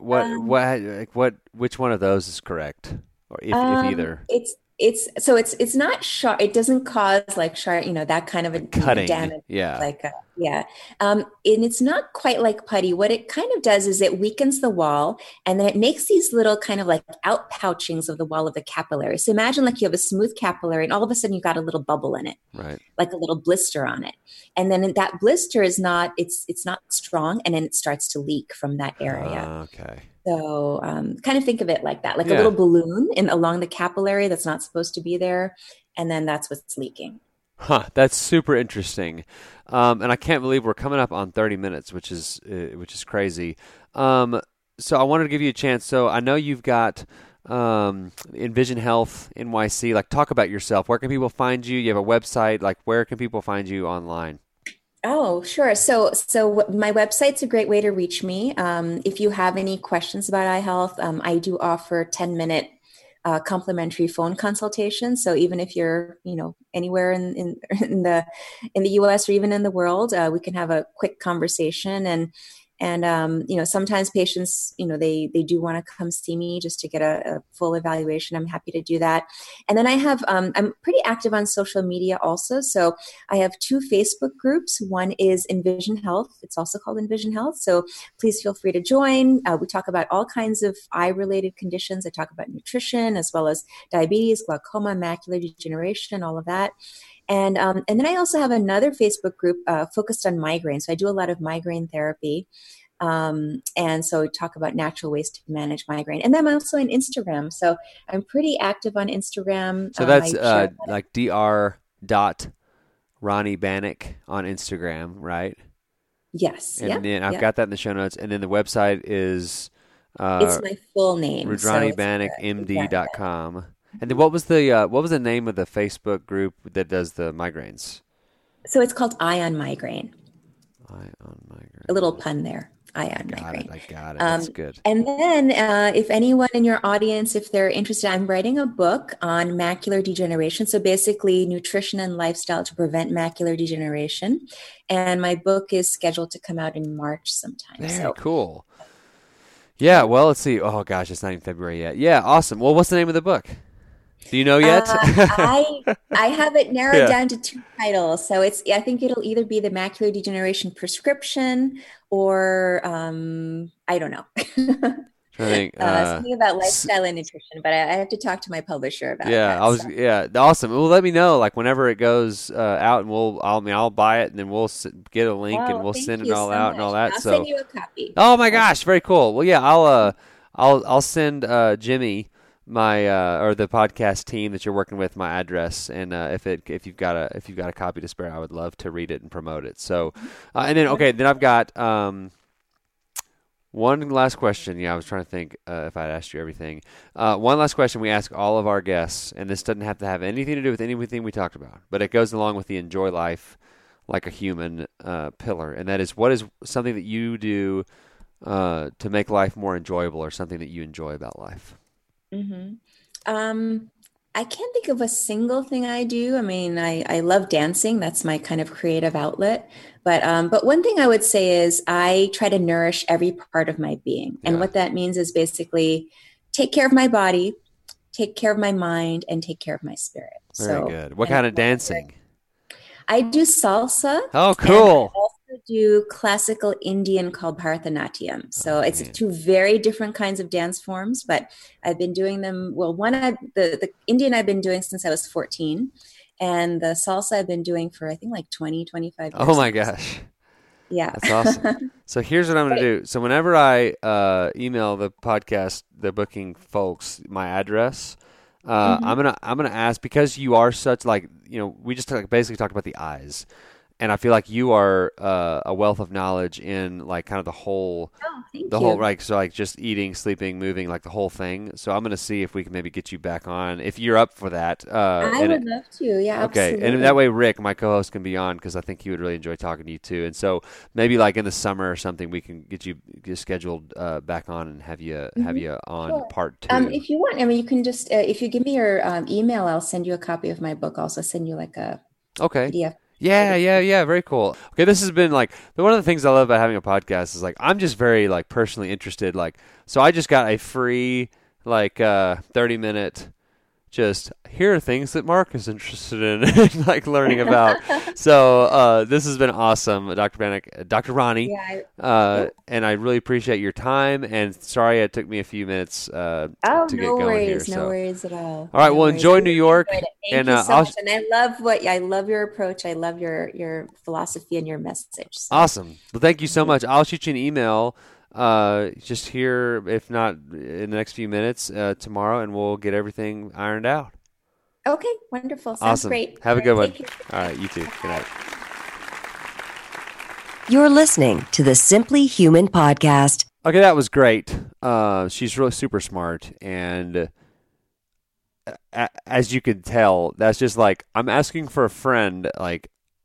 which one of those is correct, or if either? It's not sharp. It doesn't cause like sharp, that kind of a Cutting, damage. yeah. And it's not quite like putty. What it kind of does is it weakens the wall, and then it makes these little kind of like outpouchings of the wall of the capillary. So imagine like you have a smooth capillary, and all of a sudden you got a little bubble in it, Right. like a little blister on it. And then that blister is not, it's not strong, and then it starts to leak from that area. Okay. So kind of think of it like that, like Yeah. a little balloon along the capillary that's not supposed to be there. And then that's what's leaking. Huh, that's super interesting, and I can't believe we're coming up on 30 minutes, which is crazy. So I wanted to give you a chance. So I know you've got Envision Health NYC. Like, talk about yourself. Where can people find you? You have a website. Like, where can people find you online? Oh, sure. So my website's a great way to reach me. If you have any questions about eye health, I do offer 10-minute complimentary phone consultation. So even if you're, anywhere in the US or even in the world, we can have a quick conversation. And sometimes patients, they do want to come see me just to get a full evaluation. I'm happy to do that. And then I have, I'm pretty active on social media also. So I have 2 Facebook groups. One is Envision Health. It's also called Envision Health. So please feel free to join. We talk about all kinds of eye-related conditions. I talk about nutrition as well as diabetes, glaucoma, macular degeneration, all of that. And then I also have another Facebook group focused on migraine. So I do a lot of migraine therapy. And so we talk about natural ways to manage migraine. And then I'm also on Instagram. So I'm pretty active on Instagram. So that's like Dr. Ronnie Bannock on Instagram, right? Yes. And then I've got that in the show notes. And then the website is it's my full name. RudraniBannockMD.com. And then what was the name of the Facebook group that does the migraines? So it's called Eye on Migraine. Eye on Migraine. A little pun there. ion migraine. I got it. That's good. And then if anyone in your audience, if they're interested, I'm writing a book on macular degeneration. So basically nutrition and lifestyle to prevent macular degeneration. And my book is scheduled to come out in March sometime. Very cool. Yeah, well, let's see. Oh, gosh, it's not even February yet. Yeah, awesome. Well, what's the name of the book? Do you know yet? I have it narrowed down to 2 titles. So I think it'll either be the macular degeneration prescription or I don't know. I think something about lifestyle and nutrition, but I have to talk to my publisher about that. Yeah, awesome. Well, let me know like whenever it goes out, and I'll buy it, and then we'll get a link and we'll send it all out and all that. I'll send you a copy. Oh my gosh, very cool. Well, yeah, I'll send Jimmy my or the podcast team that you're working with my address, and if you've got a copy to spare, I would love to read it and promote it. So, and then I've got one last question. Yeah, I was trying to think if I'd asked you everything. One last question we ask all of our guests, and this doesn't have to have anything to do with anything we talked about, but it goes along with the enjoy life like a human pillar, and that is, what is something that you do to make life more enjoyable, or something that you enjoy about life? Mm-hmm. I can't think of a single thing I do. I mean, I love dancing. That's my kind of creative outlet. But one thing I would say is I try to nourish every part of my being. And what that means is basically take care of my body, take care of my mind, and take care of my spirit. Very good. What kind of dancing? I do salsa. Oh, cool. I also do classical Indian called Bharatanatyam. So it's 2 very different kinds of dance forms, but I've been doing them. Well, the Indian I've been doing since I was 14, and the salsa I've been doing for, I think, like 20, 25 years. Oh my gosh. Yeah. That's awesome. So here's what I'm going to do. So whenever I email the podcast, the booking folks, my address, I'm gonna ask, because you are such, like, we just basically talked about the eyes, and I feel like you are a wealth of knowledge in like kind of the whole, whole, like, so like just eating, sleeping, moving, like the whole thing. So I'm gonna see if we can maybe get you back on if you're up for that. I would love to. Yeah. Okay, absolutely. and that way Rick, my co-host, can be on, because I think he would really enjoy talking to you too. And so maybe like in the summer or something, we can get scheduled back on and have you on part 2. If you want, I mean, you can just if you give me your email, I'll send you a copy of my book. I'll also send you like a PDF. Yeah. Very cool. Okay, this has been like one of the things I love about having a podcast is like I'm just very like personally interested. Like, so I just got a free like 30-minute just here are things that Mark is interested in like learning about. So this has been awesome, Dr. Bannock, Dr. Ronnie, and I really appreciate your time. And sorry it took me a few minutes to get going here. No worries at all. All right, well, enjoy New York. Thank you so much. And I love your approach. I love your philosophy and your message. So. Awesome. Well, thank you so much. I'll shoot you an email. Just here, if not in the next few minutes, tomorrow, and we'll get everything ironed out. Okay, wonderful. Sounds awesome. Great. Have a good one. All right, you too. Good night. You're listening to the Simply Human podcast. Okay, that was great. She's really super smart, and as you can tell, that's just like I'm asking for a friend. Like,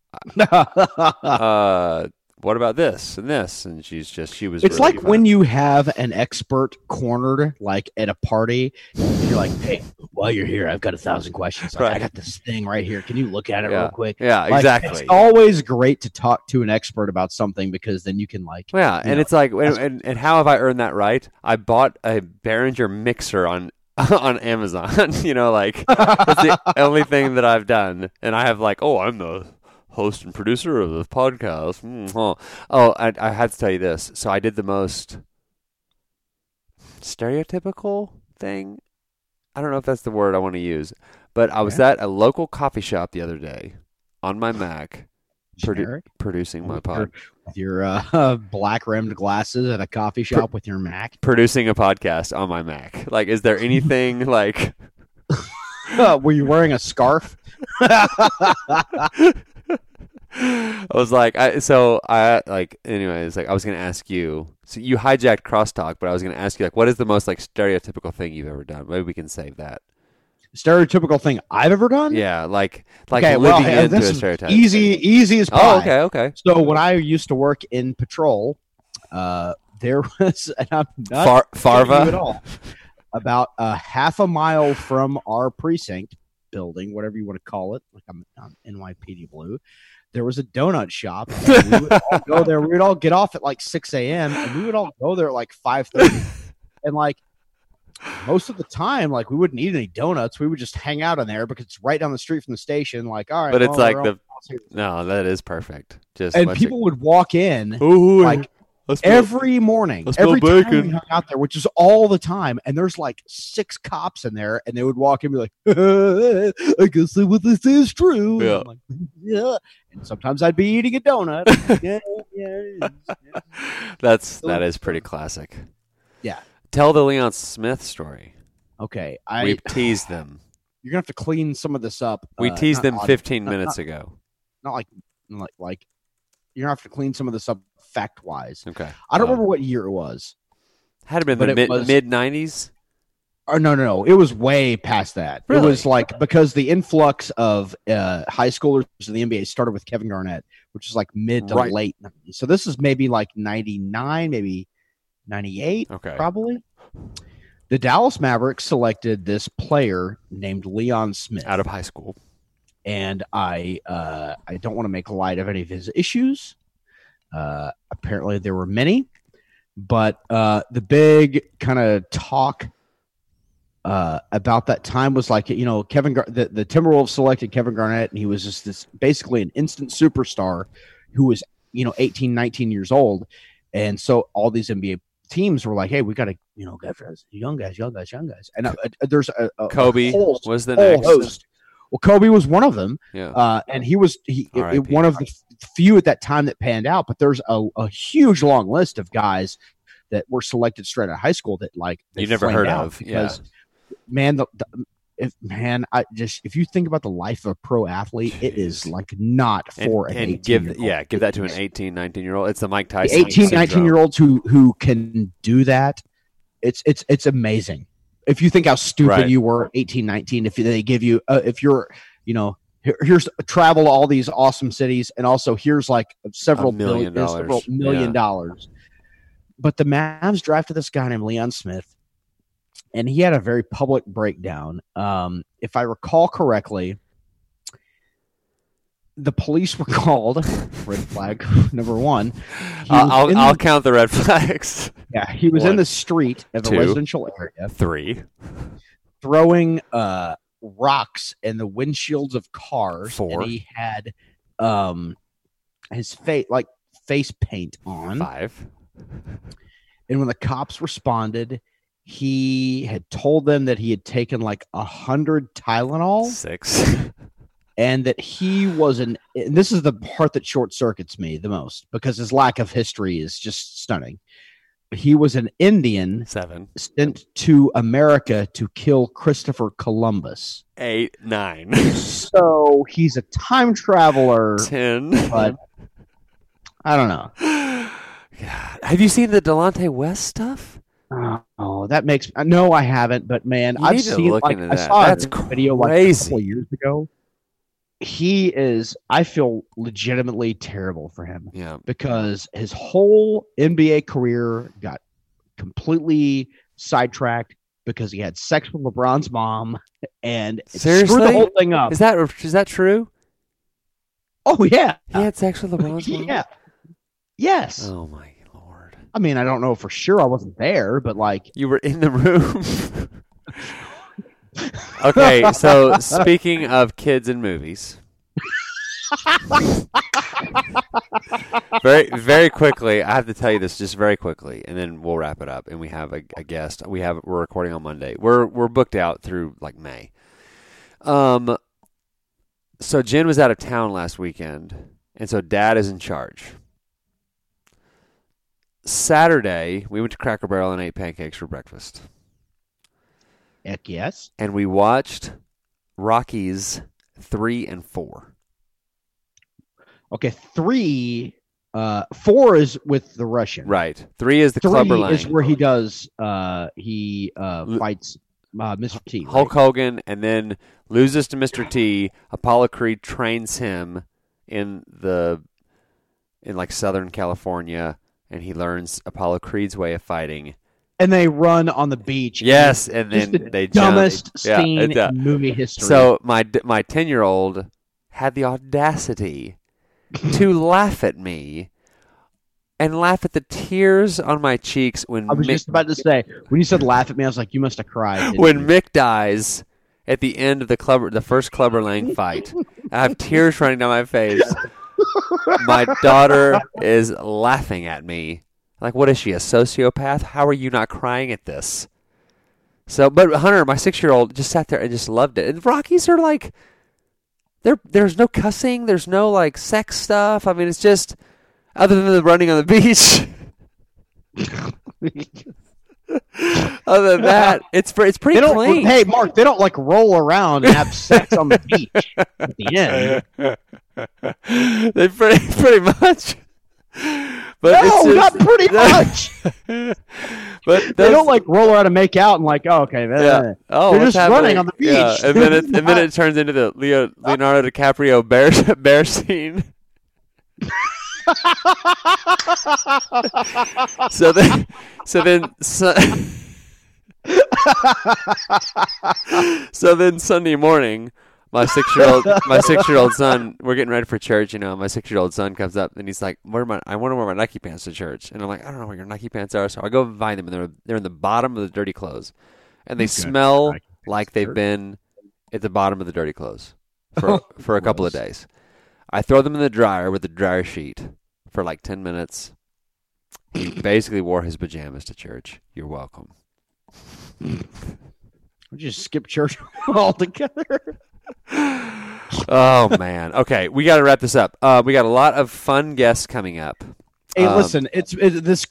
what about this and this? And she was. It's really like fun. when you have an expert cornered, like at a party, and you're like, "Hey, while you're here, I've got 1,000 questions. Like, I got this thing right here. Can you look at it real quick?" Yeah, like, exactly. It's always great to talk to an expert about something, because then you can like. Yeah, and it's like, and how have I earned that right? I bought a Behringer mixer on Amazon. That's the only thing that I've done, and I have like, I'm the host and producer of the podcast. I had to tell you this. So I did the most stereotypical thing. I don't know if that's the word I want to use, but I was at a local coffee shop the other day on my Mac, producing my pod. With your black rimmed glasses at a coffee shop with your Mac. Producing a podcast on my Mac. Like, is there anything like... Were you wearing a scarf? I was like, anyways, like I was going to ask you, so you hijacked crosstalk, but I was going to ask you, like, what is the most like stereotypical thing you've ever done? Maybe we can save that. Stereotypical thing I've ever done? Yeah, like living into a stereotype. Easy as pie. Oh, okay. So when I used to work in patrol, there was, and I'm not Farva kidding you at all, about a half a mile from our precinct building, whatever you want to call it, like I'm NYPD Blue, there was a donut shop, and we would all go there. We would all get off at like 6 a.m. and we would all go there at like 5:30. And like most of the time, like we wouldn't eat any donuts. We would just hang out in there because it's right down the street from the station. Like, all right, but it's like that is perfect. And people would walk in Ooh, like every morning, every time we hung out there, which is all the time. And there's like 6 cops in there, and they would walk in and be like, I guess what this is true. Yeah. I'm like, yeah. And sometimes I'd be eating a donut. yeah. That is pretty classic. Yeah. Tell the Leon Smith story. Okay. We teased them. You're going to have to clean some of this up. We teased them 15 minutes ago. Not like you're going to have to clean some of this up fact-wise. Okay. I don't remember what year it was. Had it been the mid-90s? Oh, no. It was way past that. Really? It was like because the influx of high schoolers in the NBA started with Kevin Garnett, which is like mid to late 90s. So this is maybe like 99, maybe 98, probably. The Dallas Mavericks selected this player named Leon Smith out of high school. And I don't want to make light of any of his issues. Apparently there were many, but the big kind of talk about that time was like, the Timberwolves selected Kevin Garnett, and he was just this basically an instant superstar who was 18, 19 years old, and so all these NBA teams were like, hey, we got to go for those young guys, and there's a Kobe was the next host. Well, Kobe was one of them, and he was one of the few at that time that panned out. But there's a huge long list of guys that were selected straight out of high school that you never heard of. Because, if you think about the life of a pro athlete, it is like not for an 18-year-old. Give that to an 18, 19-year-old. It's the Mike Tyson. The 18, 19-year-olds who can do that. It's amazing. If you think how stupid you were 18, 19, if they give you, if you're, here's travel to all these awesome cities, and also here's like several million dollars. But the Mavs drafted this guy named Leon Smith, and he had a very public breakdown. If I recall correctly, the police were called. Red flag number 1. I'll count the red flags. Yeah, he was 1, in the street of a 2, residential area. 3. Throwing rocks in the windshields of cars. 4. And he had his face paint on. 5. And when the cops responded, he had told them that he had taken like 100 Tylenol. 6. And that he was and this is the part that short circuits me the most because his lack of history is just stunning. He was an Indian 7 sent to America to kill Christopher Columbus. 8, 9. So he's a time traveler. 10. But I don't know. God. Have you seen the Delonte West stuff? Oh, that makes no, I haven't. But man, I've seen I saw That's a video crazy. Like a couple years ago. He is. I feel legitimately terrible for him. Yeah, because his whole NBA career got completely sidetracked because he had sex with LeBron's mom and seriously screwed the whole thing up. Is that true? Oh yeah, he had sex with LeBron's mom. Yeah. Yes. Oh my Lord. I mean, I don't know for sure. I wasn't there, but like you were in the room. Okay, so speaking of kids and movies, very, very quickly, I have to tell you this just very quickly, and then we'll wrap it up. And we have a guest. We're recording on Monday. We're booked out through like May. So Jen was out of town last weekend, and so Dad is in charge. Saturday, we went to Cracker Barrel and ate pancakes for breakfast. Heck yes. And we watched Rockies 3 and 4. Okay, 4 is with the Russian. Right. 3 is the Clubber Lang. 3 is where he does he fights Mr. T. Right? Hulk Hogan, and then loses to Mr. T. Apollo Creed trains him in like Southern California, and he learns Apollo Creed's way of fighting. And they run on the beach. Yes, and then they dumbest jump. scene in movie history. So my 10-year-old had the audacity to laugh at me and laugh at the tears on my cheeks when I was just about to say, when you said laugh at me, I was like, you must have cried. When Mick dies at the end of the first Clubber Lang fight. I have tears running down my face. My daughter is laughing at me. Like, what is she, a sociopath? How are you not crying at this? So, but Hunter, my 6-year-old, just sat there and just loved it. And Rockies are like, there's no cussing, there's no like sex stuff. I mean, it's just other than the running on the beach. Other than that, it's pretty clean. Hey, Mark, they don't like roll around and have sex on the beach at the end. They pretty much. But no, not pretty much. But they don't like roll around and make out and like, oh, okay, yeah. They're just running on the beach. Yeah. And then it turns into the Leonardo DiCaprio bear scene. So then Sunday morning, my 6-year-old son, we're getting ready for church, my 6-year-old son comes up and he's like, I want to wear my Nike pants to church. And I'm like, I don't know where your Nike pants are. So I go and find them, and they're in the bottom of the dirty clothes. And they smell like they've been at the bottom of the dirty clothes for a couple of days. I throw them in the dryer with the dryer sheet for like 10 minutes. He basically wore his pajamas to church. You're welcome. We just skip church altogether. Oh man. Okay, we got to wrap this up. We got a lot of fun guests coming up. Hey, listen, it's the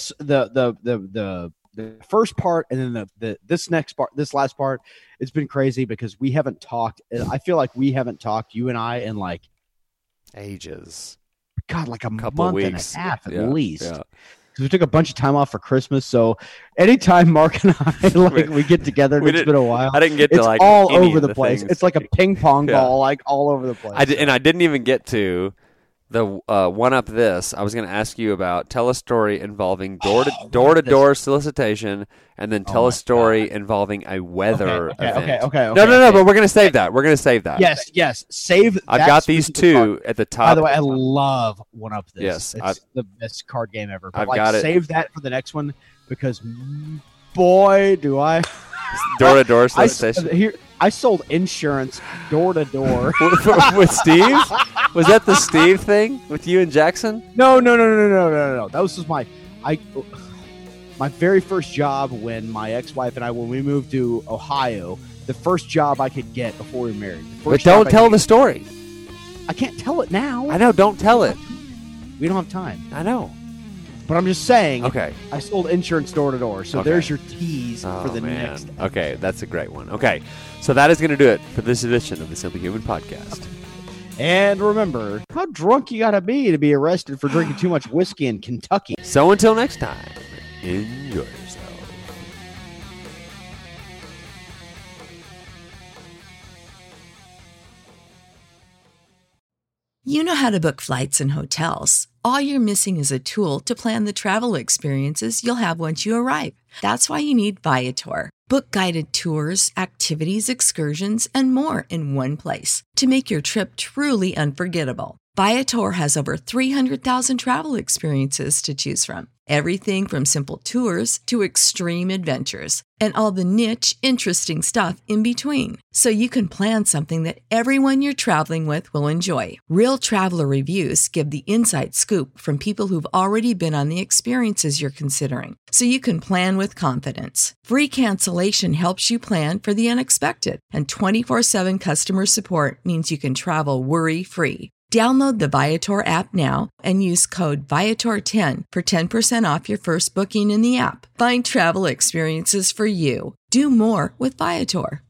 first part and then this last part. It's been crazy because we haven't talked. I feel like we haven't talked, you and I, in like ages. God, like a couple month weeks. and a half at Yeah, least. yeah. Because we took a bunch of time off for Christmas, so anytime Mark and I we get together, it's been a while. I didn't get to like all any over of the place. things. It's like a ping pong ball, like all over the place. I didn't even get to the one up this. I was going to ask you about tell a story involving door-to-door solicitation, and then tell a story involving a weather event. Okay. No, but we're going to save that. We're going to save that. Yes. Save. I've got these two at the top. By the way, I love One Up This. Yes, it's the best card game ever. But I've got it. Save that for the next one because, boy, do I. Door-to-door solicitation. I sold insurance door to door with Steve. Was that the Steve thing with you and Jackson? No. That was just my very first job when my ex-wife and I, when we moved to Ohio, the first job I could get before we were married. But don't tell the story. I can't tell it now. I know. Don't tell it. We don't have time. I know. But I'm just saying. Okay. I sold insurance door to door. So there's your tease for the next. Okay, that's a great one. Okay, so that is going to do it for this edition of the Simply Human podcast. And remember, how drunk you got to be arrested for drinking too much whiskey in Kentucky. So until next time, enjoy yourself. You know how to book flights and hotels. All you're missing is a tool to plan the travel experiences you'll have once you arrive. That's why you need Viator. Book guided tours, activities, excursions, and more in one place to make your trip truly unforgettable. Viator has over 300,000 travel experiences to choose from. Everything from simple tours to extreme adventures and all the niche, interesting stuff in between. So you can plan something that everyone you're traveling with will enjoy. Real traveler reviews give the inside scoop from people who've already been on the experiences you're considering. So you can plan with confidence. Free cancellation helps you plan for the unexpected. And 24/7 customer support means you can travel worry-free. Download the Viator app now and use code Viator10 for 10% off your first booking in the app. Find travel experiences for you. Do more with Viator.